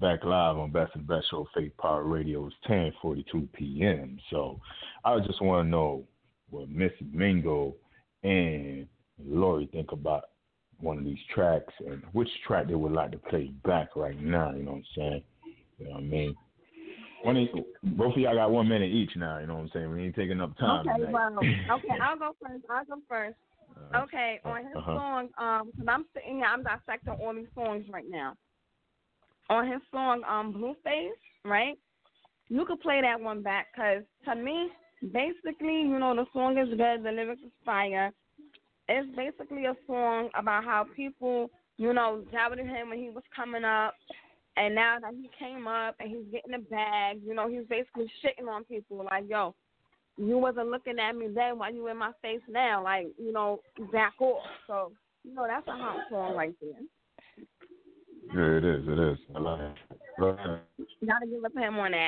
back live on Best of the Best Show, Faith Power Radio. It's 10:42 p.m. So I just want to know what Miss Mingo and Lori think about one of these tracks and which track they would like to play back right now. You know what I'm saying? You know what I mean? Both of y'all got 1 minute each now. You know what I'm saying? We ain't taking up time. Okay, tonight. well, okay, I'll go first. Okay, on his song, because I'm sitting here, I'm dissecting all these songs right now. On his song, Blueface, right? You could play that one back, because to me, basically, you know, the song is good, the lyrics is fire. It's basically a song about how people, you know, doubted him when he was coming up, and now that he came up and he's getting a bag, you know, he's basically shitting on people like, yo, you wasn't looking at me then, why you in my face now? Like, you know, back off. So, you know, that's a hot song right there. Yeah, it is. I love it. You gotta give up him on that.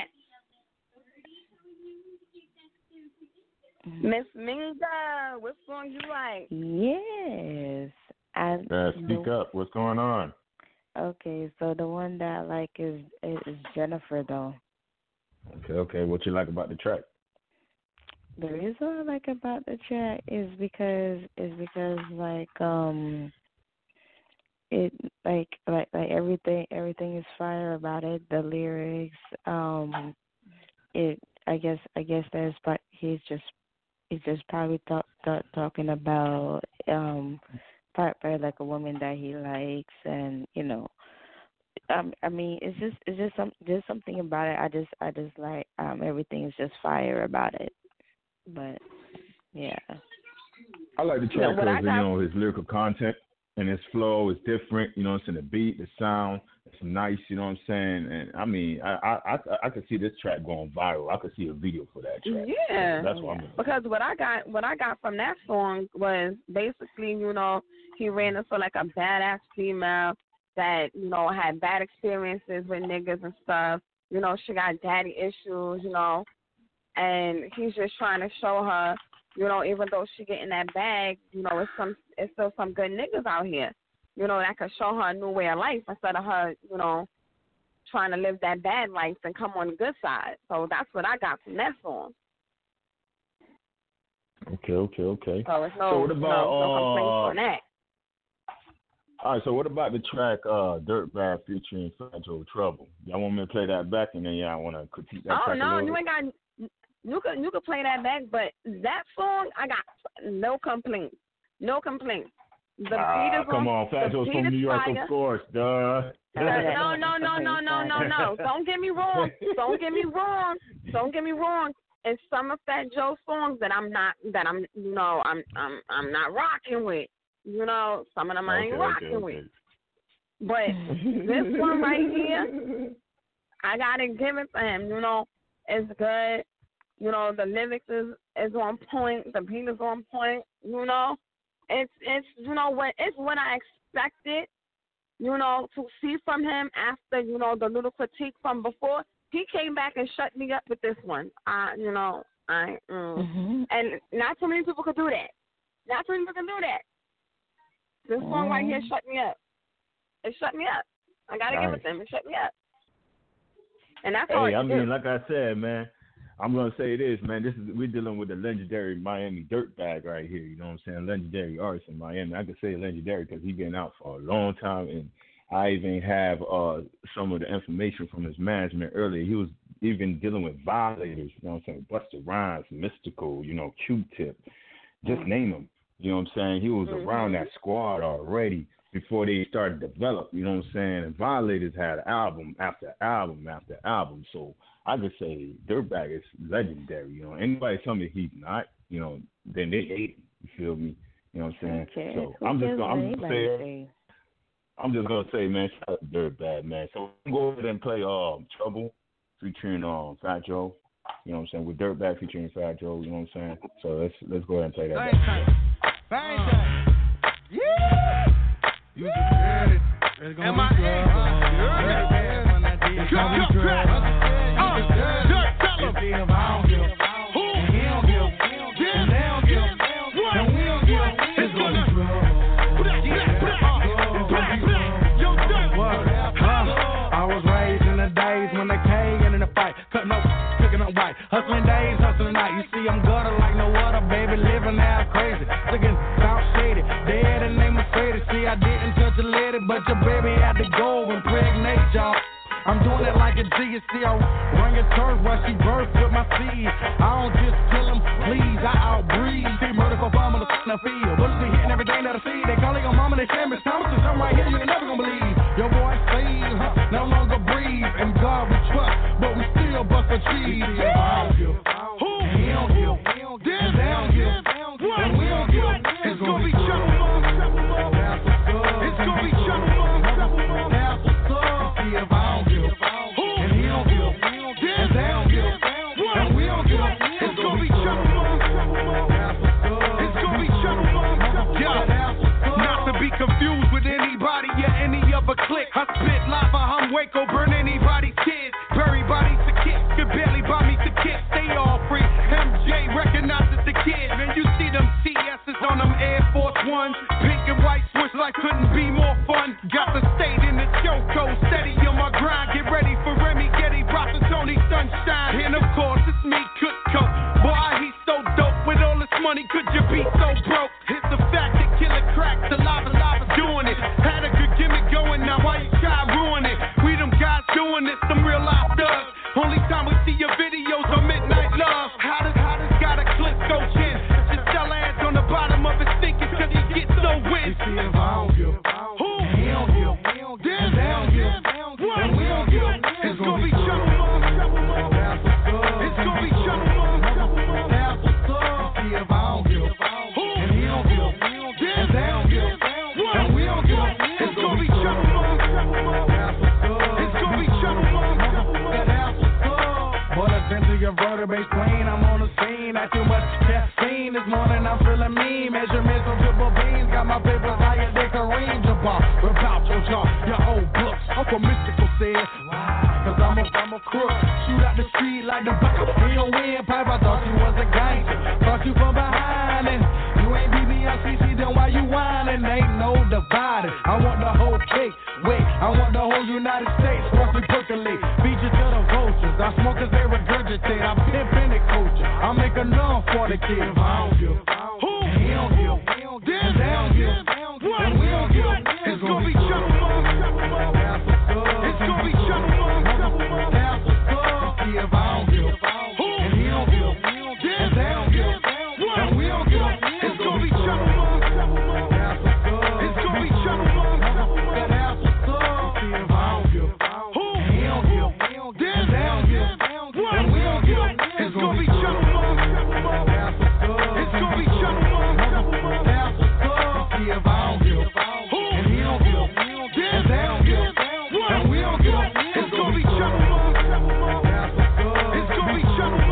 Miss Minga, what song you like? Yes. Speak up. What's going on? Okay, so the one that I like is Jennifer, though. Okay. What you like about the track? The reason I like about the track is because like it like everything is fire about it. The lyrics, I guess that's, but he's just probably talking about probably like a woman that he likes, and you know, I mean, it's just something about it. I just like everything is just fire about it. But yeah, I like the track because you know his lyrical content and his flow is different. You know, it's in the beat, the sound, it's nice. You know what I'm saying? And I mean, I could see this track going viral. I could see a video for that track. Yeah, so that's what I'm. Because what I got from that song was basically, you know, he ran into like a badass female that, you know, had bad experiences with niggas and stuff. You know, she got daddy issues. You know. And he's just trying to show her, you know, even though she getting that bag, you know, it's still some good niggas out here, you know, that could show her a new way of life instead of her, you know, trying to live that bad life and come on the good side. So that's what I got from that song. Okay. So it's so what about, no complaints on that. All right, so what about the track Dirtbag featuring Fat Joe Trouble? Y'all want me to play that back, and then y'all want to critique that track a little bit? You ain't got. You could play that back, but that song I got no complaints. No complaints. The beat is come on, Fat Joe's from New York, fire. Of course, duh. No. Don't get me wrong. It's some of Fat Joe's songs that I'm not rocking with. You know, some of them I ain't rocking with. But this one right here, I gotta give it to him. You know, it's good. You know, the lyrics is on point. The beat is on point. You know, it's you know what I expected. You know, to see from him after, you know, the little critique from before. He came back and shut me up with this one. And not too many people could do that. This song right here shut me up. It shut me up. I gotta give it to him. It shut me up. And that's all. Hey, I mean, like I said, man, I'm gonna say this, man. We're dealing with the legendary Miami Dirtbag right here. You know what I'm saying? Legendary artist in Miami. I could say legendary because he's been out for a long time, and I even have some of the information from his management earlier. He was even dealing with violators. You know what I'm saying? Busta Rhymes, Mystical, you know, Q-Tip, just name them. You know what I'm saying? He was around that squad already before they started to develop. You know what I'm saying? And Violators had album after album after album. So I could say Dirtbag is legendary. You know, anybody tell me he's not, you know, then they hate him. You feel me? You know what I'm saying? Okay. So I'm just gonna say, man, shout out to Dirtbag, man. So we'll go over there and play Trouble featuring Fat Joe. You know what I'm saying? With Dirtbag featuring Fat Joe. You know what I'm saying? So let's go ahead and play that. Yeah. You just heard it. It's gonna be I was raised in on that cane and in the fight. Cutting up, cooking up white. Hustling days, hustling night. You see, I'm gutter like no other, baby. Living now crazy. Looking South Shady. Dead and name Mercedes. See, I didn't touch a lady, but your baby had to go and impregnate y'all. I'm doing it like a G, you see, I run your turf while she birth with my seed. I don't just kill them, please, I outbreed. See, murder for fun on the field. Bullets be hitting everything that I see. They calling your mama, they saying, Miss Thompson, I'm right here, you ain't never gonna believe. Your boy saved, no longer breathe. And God we trust, but we still bust a cheese. I don't give. Who? He don't give. Damn, they don't give. And we don't give. It's gonna be trouble. It's gonna be trouble. If I don't give, and he don't give, and they don't give, and we don't give, it's gonna be trouble. It's gonna be trouble. Yo, not to be confused with anybody or any other clique. I spit lava, I'm Waco, burn anybody's kids. Bury bodies to kick, could barely buy me to kick. Stay all free. MJ recognizes the kid. Man, you see them TS's on them Air Force Ones. Pink and white switch like couldn't be more fun. Got the state in the choco, steady on my grind. Get ready for Remy, Getty, Bronson, Tony, Sunshine. And of course, it's me, Cook. Boy, he's so dope. With all this money, could you be so broke? It's the fact that Killer Crack, the lava doing it. Had a good gimmick going, now why you try to ruin it? We them guys doing this, some real life thugs. Only time we see your videos on Midnight Love. How does got a clip go chin? Just sell ads on the bottom of his stickers cause he gets so win. You see if I don't give, who? He don't give, damn, they don't give, and we don't give. It's gonna be trouble. It's gonna be trouble. See if I don't give, who? And he don't give, and they don't give, and we don't give. It's gonna be trouble. It's gonna be trouble. But essentially your vertebrae plane, I'm on the scene. Not too much caffeine this morning, I'm feeling mean. Measurements on triple beans, got my papers higher than Kareem Jabbar. Without your jaw, your old books. Uncle Mystical said, cause I'm a crook. Shoot out the street like the back of your windpipe. I thought you was a gangster, thought you from behind it. You ain't BBLCC, then why you whining? Ain't no dividing. I want the whole cake. Wait, I want the whole United States. Once we percolate, feed you to the vultures. I smoke cause they regurgitate. I pimpin' the culture. I make enough for the kids. I don't give. Who? He don't give. Damn, they don't give. And we don't give. It's gonna be trouble. It's gonna be trouble. See if I don't give. Who? And he don't give. Damn, they don't give. And we don't give. It's gonna be trouble. It's gonna be trouble. See if I don't give. Who? He don't give. Damn, they don't give. And we don't give. It's gonna be trouble. It's gonna be trouble. See if I don't give. Who? And he don't give. Damn, they don't give. And we don't give. It's gonna be trouble. It's gonna be trouble.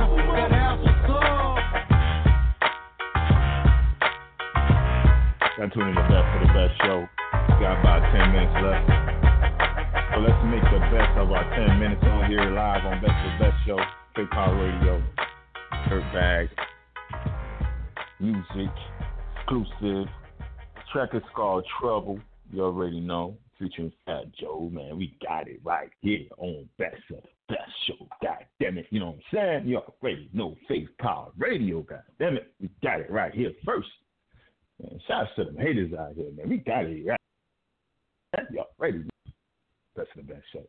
Got tuning in the best for the best show. Got about 10 minutes left. So let's make the best of our 10 minutes on here live on Best for the Best Show. Fake Power Radio. Dirtbag. Music. Exclusive. Track is called Trouble. You already know. Featuring Fat Joe. Man, we got it right here on Best of the Best Show. God damn it. You know what I'm saying? You already know Fake Power Radio. God damn it. We got it right here first. Man, shout out to them haters out here, man. We got it right. Y'all ready? Best of the Best Show.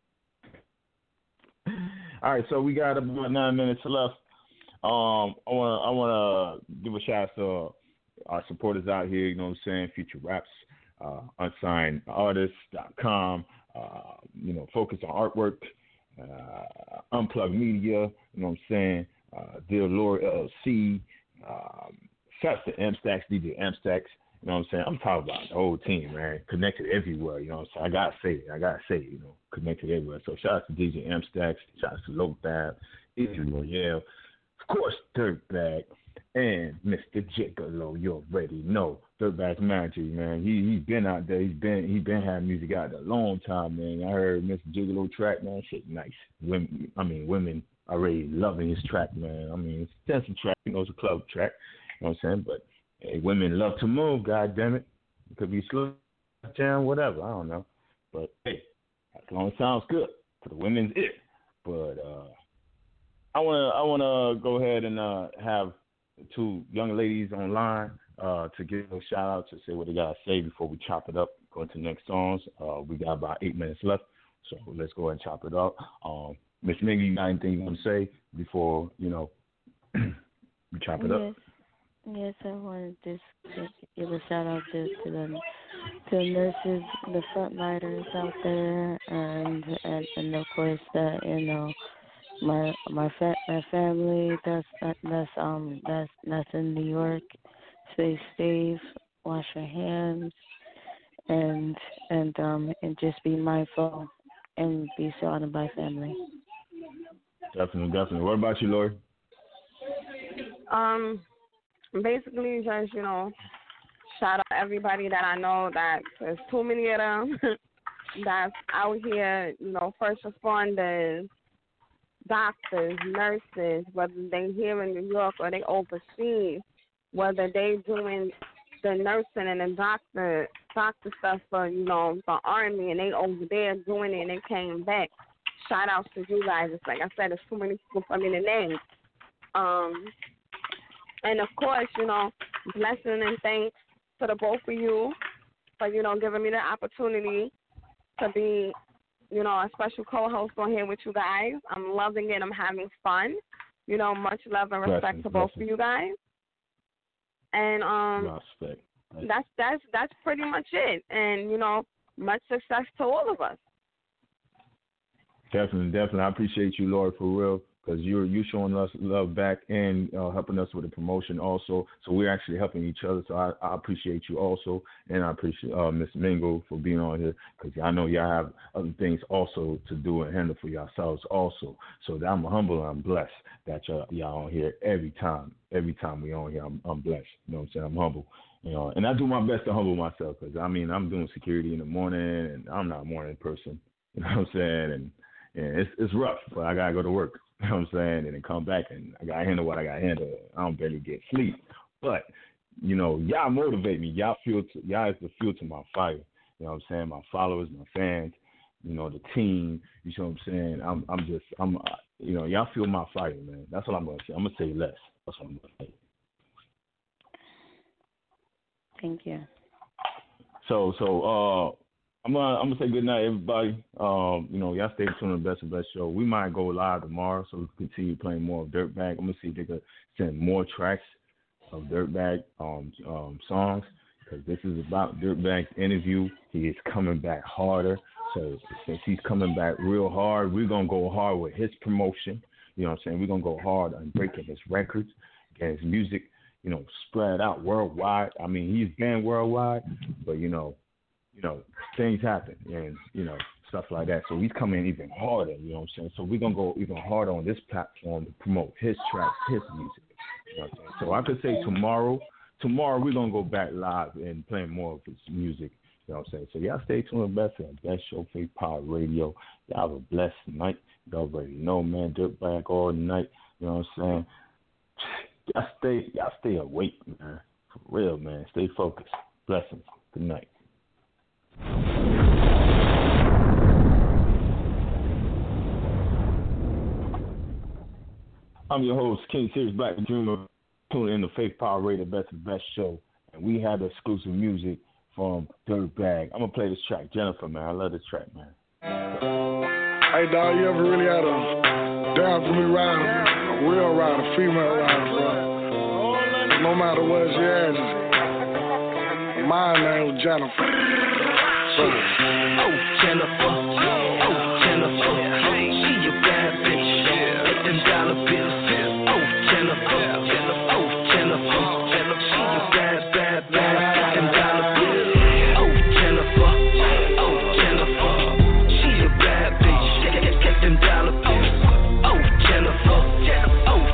All right, so we got about 9 minutes left. I wanna give a shout out to our supporters out here. You know what I'm saying? Future Raps, unsignartists.com. Focus on artwork. Unplugged Media. You know what I'm saying? Dear Lord LLC. Shouts to M-Stacks, DJ M-Stacks. You know what I'm saying? I'm talking about the whole team, man. Connected everywhere, you know what I'm saying? I gotta say, connected everywhere. So shout out to DJ M-Stacks, shout out to Low Fab, Izzy Royale, of course, Dirtbag, and Mr. Gigolo. You already know. Dirtbag's manager, man. He's been out there. He's been having music out there a long time, man. I heard Mr. Gigolo track, man. Shit nice. Women already loving his track, man. I mean, it's a dancing track, it's a club track. You know what I'm saying? But hey, women love to move, God damn it. It could be slow down, whatever. I don't know. But hey, as long as it sounds good, for the women's it. But I wanna go ahead and have two young ladies online to give a shout out to say what they gotta say before we chop it up. Go into the next songs. We got about 8 minutes left, so let's go ahead and chop it up. Miss Mingy, you got anything you want to say before we chop it up? Yes, I wanted to give a shout out to the nurses, the frontliners out there, and of course my family that's in New York. Stay safe, wash your hands, and just be mindful and be surrounded by family. Definitely. What about you, Lori? Basically, just shout out everybody that I know. That there's too many of them that's out here. First responders, doctors, nurses, whether they here in New York or they overseas, whether they doing the nursing and the doctor stuff for the Army, and they over there doing it and they came back. Shout out to you guys. It's like I said, there's too many people for me to name. And of course, blessing and thanks to the both of you for giving me the opportunity to be a special co-host on here with you guys. I'm loving it. I'm having fun. Much love and respect to both of you guys. And that's pretty much it. And much success to all of us. Definitely. I appreciate you, Lord, for real, because you showing us love back and helping us with the promotion also. So we're actually helping each other. So I appreciate you also, and I appreciate Miss Mingo for being on here, because I know y'all have other things also to do and handle for yourselves also. So I'm humble and I'm blessed that y'all on here every time. Every time we on here, I'm blessed. You know what I'm saying? I'm humble. And I do my best to humble myself, because I'm doing security in the morning, and I'm not a morning person. You know what I'm saying? And it's rough, but I gotta go to work. You know what I'm saying? And then come back, and I gotta handle what I gotta handle. I don't barely get sleep, but y'all motivate me. Y'all is the fuel to my fire. You know what I'm saying? My followers, my fans, the team. You know what I'm saying? Y'all fuel my fire, man. That's what I'm gonna say. I'm gonna say less. That's what I'm gonna say. Thank you. So I'm gonna say good night, everybody. Y'all stay tuned to the Best of Best show. We might go live tomorrow, so we can continue playing more of Dirtbag. I'm gonna see if they could send more tracks of Dirtbag songs, because this is about Dirtbag's interview. He is coming back harder. So since he's coming back real hard, we're gonna go hard with his promotion. You know what I'm saying? We're gonna go hard on breaking his records, getting his music, spread out worldwide. I mean, he's been worldwide, but things happen, and stuff like that. So he's coming even harder. You know what I'm saying? So we're gonna go even harder on this platform to promote his tracks, his music. You know what I'm saying? So I could say tomorrow we're gonna go back live and play more of his music. You know what I'm saying? So y'all stay tuned to the Best Show, Faith Power Radio. Y'all have a blessed night. Y'all already know, man. Dirtbag all night. You know what I'm saying? Y'all stay awake, man. For real, man. Stay focused. Blessings. Good night. I'm your host, King Sirius Black Jr. Tuning in to Faith Power Radio, Best of the Best show, and we have exclusive music from Dirtbag. I'm gonna play this track, Jennifer, man. I love this track, man. Hey, dog, you ever really had a down for me rider, a real rider, a female rider, bro? No matter what she has, my name was Jennifer. Jennifer, she a bad bitch, get them dollar bills. Jennifer, she a bad, get them dollar bills. Jennifer, she a bad bitch, get them dollar bills. Jennifer, she a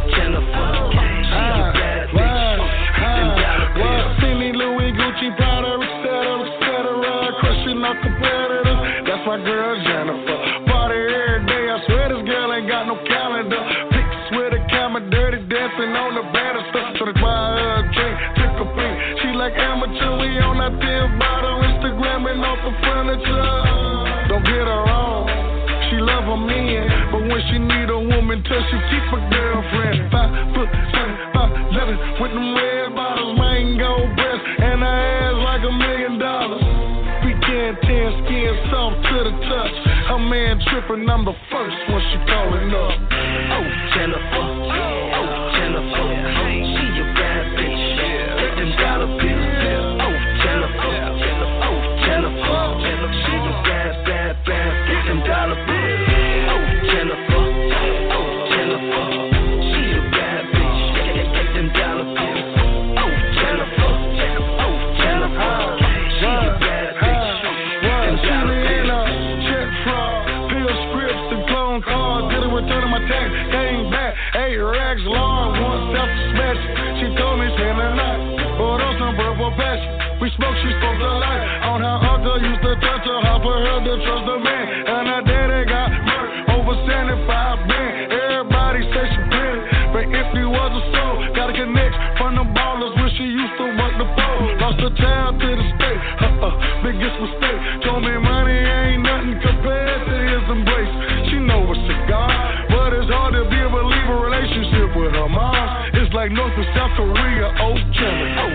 bad bitch, get them dollar bills. Silly Louis, Gucci, Prada, etc., crushing up competitors. That's my girl Jennifer. Party every day. I swear this girl ain't got no calendar. Pics with a camera, dirty dancing on the banister. So they buy her a drink, took a pink. She like amateur. We on that thin bottle, Instagramming off the furniture. Don't get her wrong. She love her when she need a woman till she keep a girlfriend. 5'7", 5'11", with them red bottles, mango breasts, and her ass like $1 million. Weekend 10, skin soft to the touch. Her man trippin', I'm the first when she callin' up. Oh, Jennifer, she a bad bitch, them dollar bills. Oh, Jennifer, she a bad, them dollar bills. Oh, Jennifer, she a bad bitch, them dollar bills. Oh, Jennifer, she a bad bitch, them dollar bills. Check fraud, pill scripts and clone cards. Did a return of my tax, came back, 8 racks long, one self-smash. She told me spend the night, but on some purple passion. We spoke, she spoke the light on how uncle used to touch her, how for her to trust a man. And her daddy got murdered over 75 grand. Everybody say she pretty, but if he was a soul, gotta connect from the ballers when she used to work the pole. Lost her child to the state, biggest mistake. Told me money ain't nothing compared to his embrace. She know it's a God, but it's hard to be a believer. Relationship with her mom, it's like North and South Korea. Oh, Jennifer,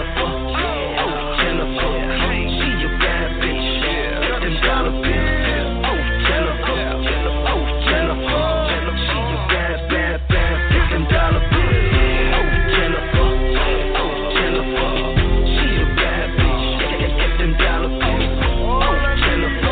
she a bad bitch, them dollar bills. Oh, Jennifer, she a bad, them dollar bills. Oh, Jennifer, she a bad bitch, them dollar bills. Oh, Jennifer,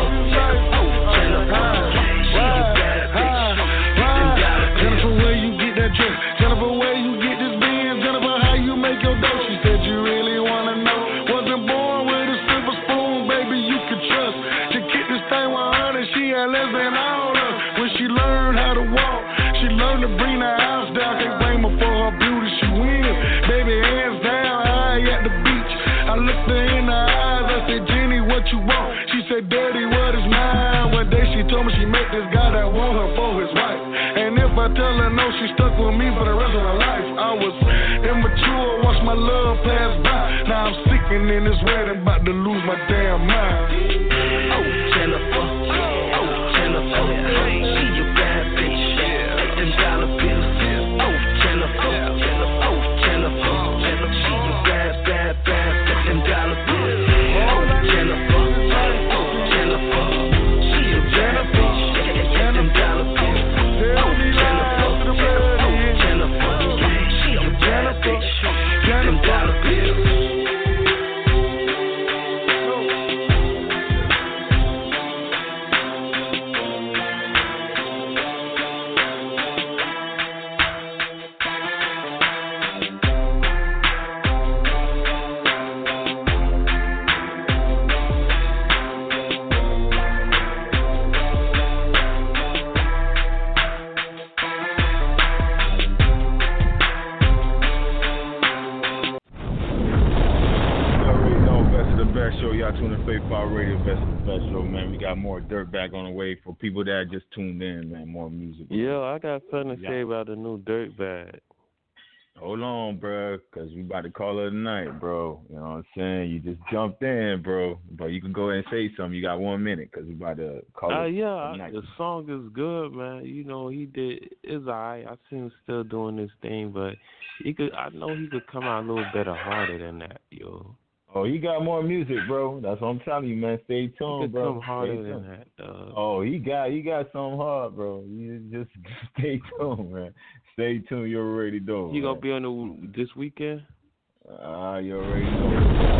she a bad bitch, them dollar bills. Jennifer, where you get that dress? Jennifer, where you get this Benz? Jennifer, how you make your dough? She said you really wanna know. Wasn't born with a silver spoon, baby, you could trust. She kicked this thing 100, she had less than all of. When she learned how to walk, she learned to bring the house down. Can't blame her for her beauty, she wins. Baby, hands down, high at the beach. I looked her in the eyes, I said, Jenny, what you want? She said, Daddy, what is mine? One day she told me she met this guy that want her for his wife. And if I tell her no, she stuck with me for the rest of her life. I was immature, watched my love pass by. Now I'm sicking in this wedding, about to lose my damn mind. Oh, Jennifer, she a bad bitch, them dollar bills. Oh, Jennifer, she a bad, them dollar bills. Oh, Jennifer, she a bad bitch, them dollar bills. Oh, Jennifer, she a bad bitch, them dollar bills. More Dirtbag on the way for people that just tuned in, man. More music. Yo, I got something to say about the new Dirtbag. Hold on, bro, because we about to call it a night, bro. You know what I'm saying? You just jumped in, bro. But you can go ahead and say something. You got 1 minute because we about to call it a night. The song is good, man. You know, he did. It's all right. I see him still doing this thing, but I know he could come out a little better harder than that, yo. Oh, he got more music, bro. That's what I'm telling you, man. Stay tuned, bro. Come harder than that, dog. Oh, he got something hard, bro. You just stay tuned, man. Stay tuned. You already know. You gonna be on this weekend? You already know.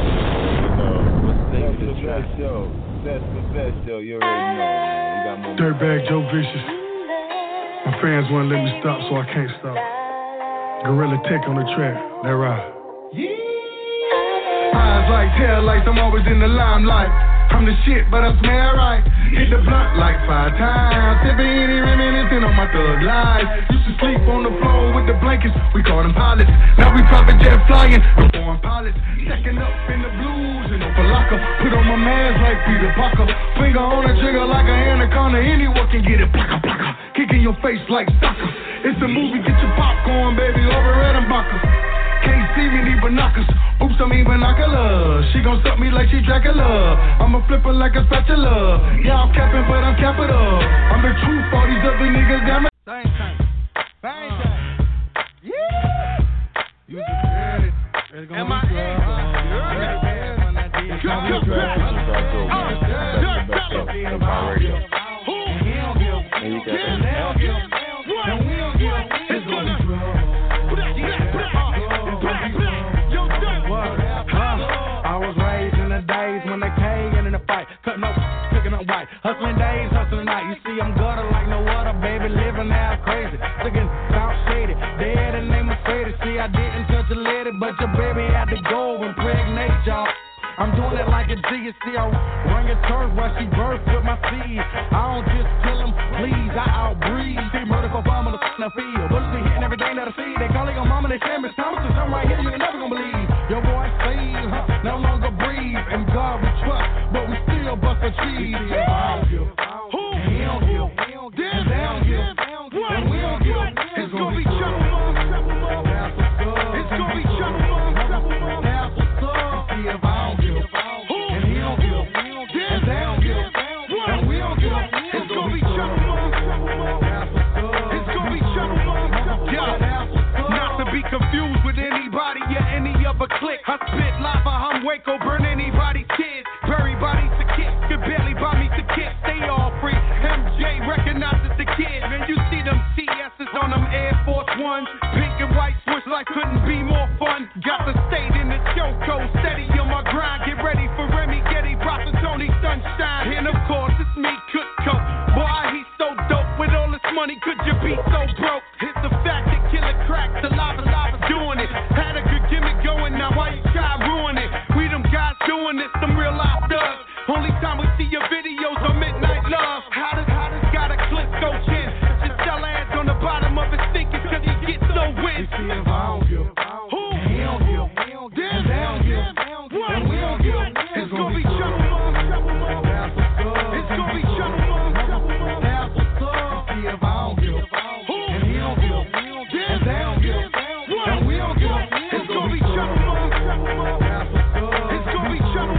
That's the best show. That's the best show. You already know, man. You got more. Dirtbag Joe Vicious. My fans won't let me stop, so I can't stop. Gorilla Tech on the track. That right. Yeah. Eyes like tail lights, I'm always in the limelight. I'm the shit, but I smell right. Hit the blunt like 5 times. Sipping any reminiscing on my thug life. Used to sleep on the floor with the blankets. We call them pilots. Now we private jet flying. We're foreign pilots. Stacking up in the blues and up a locker. Put on my mans like Peter Parker. Finger on the trigger like an anaconda. Anyone can get it. Plaka, plaka. Kicking your face like soccer. It's a movie, get your popcorn, baby. Over at Mbaka. Can't see me, need binoculars. Oops, I mean binoculars. She gon' suck me like she Dracula. I'ma flip her like a spatula. Yeah, I'm capping, but I'm capital. I'm the truth, all these other niggas down be living out crazy. Looking out shady. They had a name Mercedes. See, I didn't touch a lady, but your baby had to go and impregnate y'all. I'm doing it like a G, you see, I run your turf while she birth with my seed. I don't just kill them, please, I outbreed. See, murder for bomb on the field. Bullets be hitting everything that I see. They calling your mama, they saying Miss Thomas, cause I'm right here, you ain't never gonna believe. Your boy saved, no longer breathe. And God we trust, but we still bust a cheese. I don't give. Who? He don't give. Damn, they don't give. And we don't give. It's gonna be trouble. It's gonna be trouble. See if I don't give. And he don't give. And they don't give. And we don't give. It's gonna be trouble. It's gonna be trouble. Yo, not to be confused with anybody or any other clique. I spit lava, I'm Waco, burn anybody's kids. Bury bodies to kick, could barely buy me to kick. They all free. MJ recognizes the kid. Man, you see them TS's on them Air Force Ones. Pink and white switch like couldn't be more fun. Got the state in the choco, steady on my grind. Get ready for Remy, Getty, Bronson, Tony, Sunshine. And of course, it's me, Cook. Boy, he's so dope. With all this money, could you be so broke? It's the fact that killer cracks, the lava doing it. Had a good gimmick going, now why you try ruin it? We them guys doing this, some real life thugs. Only time we see your videos on Midnight Love. How does got a clip go chin? Just tell ass on the bottom of his thinking cause he gets so win. You see if I don't give. Who? He don't give. Damn, they don't give. And we don't give. It's gonna be trouble. It's gonna be trouble. See if I don't give. Who? And he don't give. Damn, they don't give. And we don't give. It's gonna be trouble. It's gonna be trouble.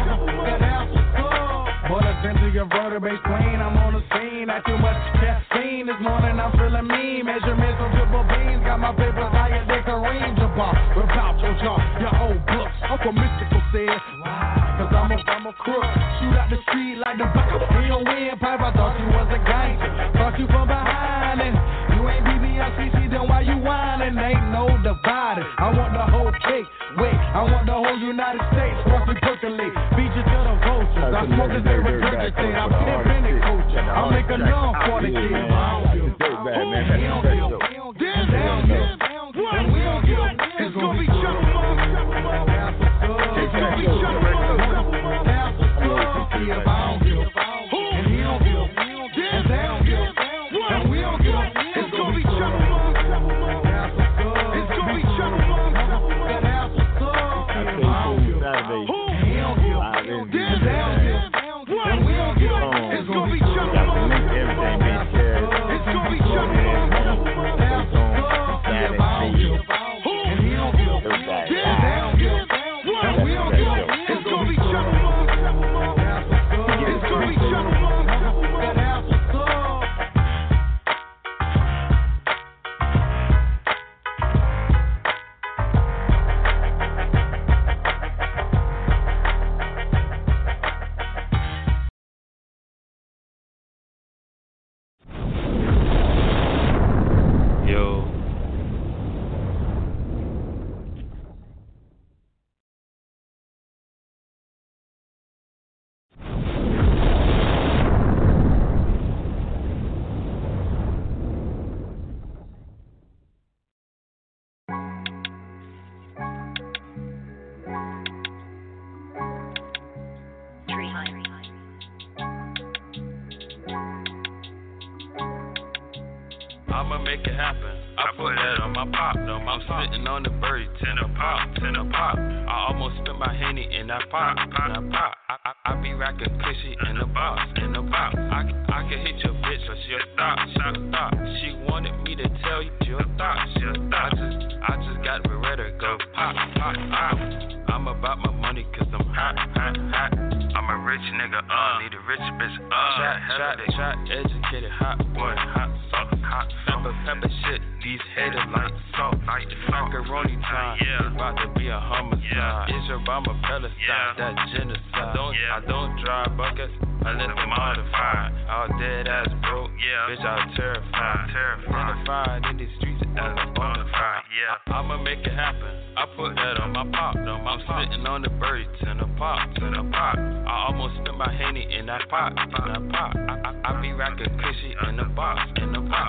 But essentially your vertebrae plain, I'm on the scene. Not too much caffeine this morning, I'm feeling mean. Measurements on triple beans, got my papers higher than Kareem Jabbar. Without your jaw, your old books. Uncle Mystical said, cause I'm a crook. Shoot out the street like the back. In your windpipe, I thought you was a gangster. Thought you from behind and you ain't BBLCC, then why you whining? Ain't no dividing. I want the whole cake. Wait, I want the whole United States. Once we percolate, beat you to the vultures. I smoke as they regurgitate. I'm pimping it, coach. I'll make a numb for the kids. Damn, and we don't give. It's gonna be trouble. It's gonna be trouble. See if I don't give. And he don't give. Damn, they don't give. And we don't give. It's gonna be trouble. It's gonna be trouble. He don't give. Damn, they don't give. And we don't give. It's gonna be trouble. It's gonna be trouble. And he don't give. Damn, they don't give. And we don't give. It's gonna be trouble. It's gonna be trouble. I'ma make it happen. I put that on my pop, though. I'm sitting on the bird, 10 a pop. I almost spent my Henny in that pop. I be racking cushy in the box. I can hit your bitch, so she'll stop. She wanted me to tell you she'll stop. I just got Beretta, go pop. I'm about my money cause I'm hot. I'm a rich nigga, need a rich bitch, Shot, educated, hot boy, hot. Pepper shit, these haters like salt. Macaroni time, it's about to be a homicide. It's Obama Palestine, that genocide. I don't drive buckets unless I'm modified. All dead ass broke, bitch, I'm terrified. Identified in these streets as a bonafide. I'ma make it happen. I put that on my pop, though. I'm sitting on the bird, 10 a pop. I almost spent my Henny in that pot. I be racking cushy in the box.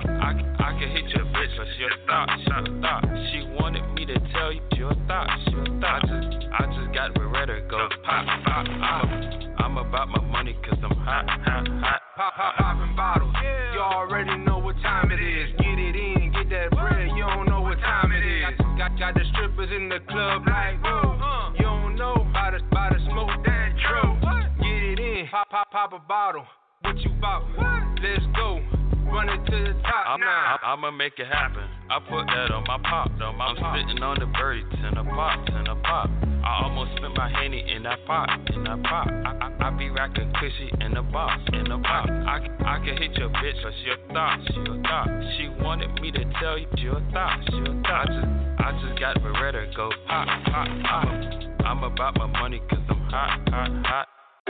the club like, whoa. You don't know about the smoke that true. Get it in, pop a bottle. What you bought? Let's go. Run it to the top now. I'ma make it happen. I put that on my pop, though. I'm sitting on the birds in a pop. I almost spent my Henny in that pot. I be racking cushy in the box. I can hit your bitch, but she a thought. She wanted me to tell you she a thought. I just got Beretta, go pop. I'm about my money 'cause I'm hot.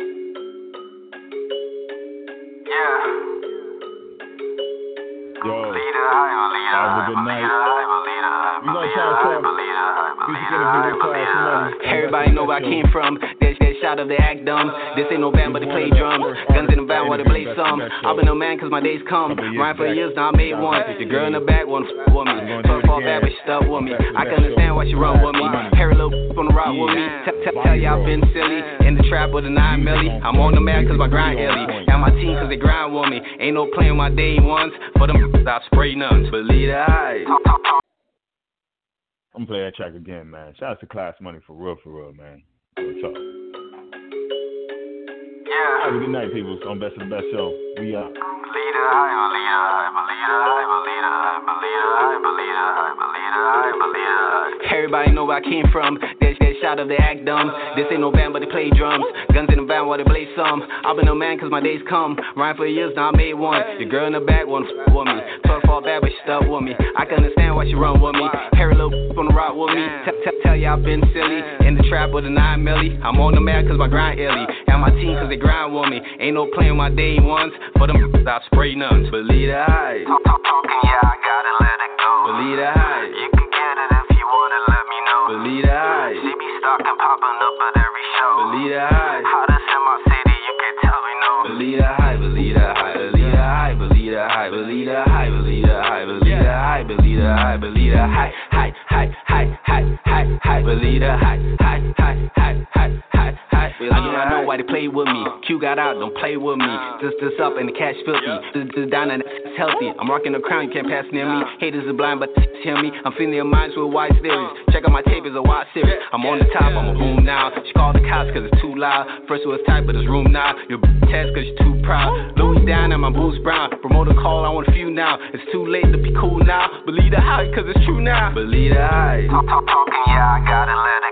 Yeah. Yo, have a good night. We gonna talk music interview class. Everybody know where I came from. That shot of the act dumb. This ain't no band, but they play drums. Guns in the van while they blaze some. I've been a man 'cause my days come. Rhyme for years, now I made one. The girl in the back wanna f with me. Told her fall back, but she stuck with me. I can understand why she run with me. Harry little on the rock with me. Tell y'all been silly. In the trap with a 9 milli. I'm on the man 'cause my grind illy. Got my team 'cause they grind with me. Ain't no playing my day ones. For them I spray nuns. Believe the hype. I'm gonna play that track again, man. Shout out to Class Money for real, man. What's up? Yeah. Have a good night, people. It's on Best of the Best Show. We out. Everybody know where I came from. That shot of the act dumb. This ain't no band, but they play drums. Guns in the van while they blaze some. I've been a man 'cause my days come. Rhyme for years, now I made one. The girl in the back wanna f with me. Told her fall back, but she stuck with me. I can understand why she run with me. Harry little on the rock with me. Tell y'all been silly. In the trap with a 9 milli. I'm on the man 'cause my grind illy. Got my team 'cause they grind with me. Ain't no playing my day ones. For them I spray nuns. Believe the hype. Talking, yeah, I gotta let it go. Believe the hype. You can get it if you wanna let me know. Believe the hype. She be stocking, popping up at every show. Believe the hype. Hottest in my city, you can tell me no. Believe the hype, believe the hype, believe the hype, believe the hype, believe the hype, believe the hype, believe the hype, believe the hype, believe the hype, hype, believe the hype. I know why they play with me. Q got out, don't play with me. Just up and the cash filthy. Just down and it's healthy. I'm rocking the crown, you can't pass near me. Haters are blind, but hear me. I'm feeling their minds with wise theories. Check out my tape, it's a wide series. I'm on the top, I'm a boom now. She called the cops 'cause it's too loud. First it was tight, but it's room now. Your test 'cause you're too proud. Louis down and my boots brown. Promoter call, I want a few now. It's too late to be cool now. Believe the hype 'cause it's true now. Believe the hype. Talking, yeah, I gotta let it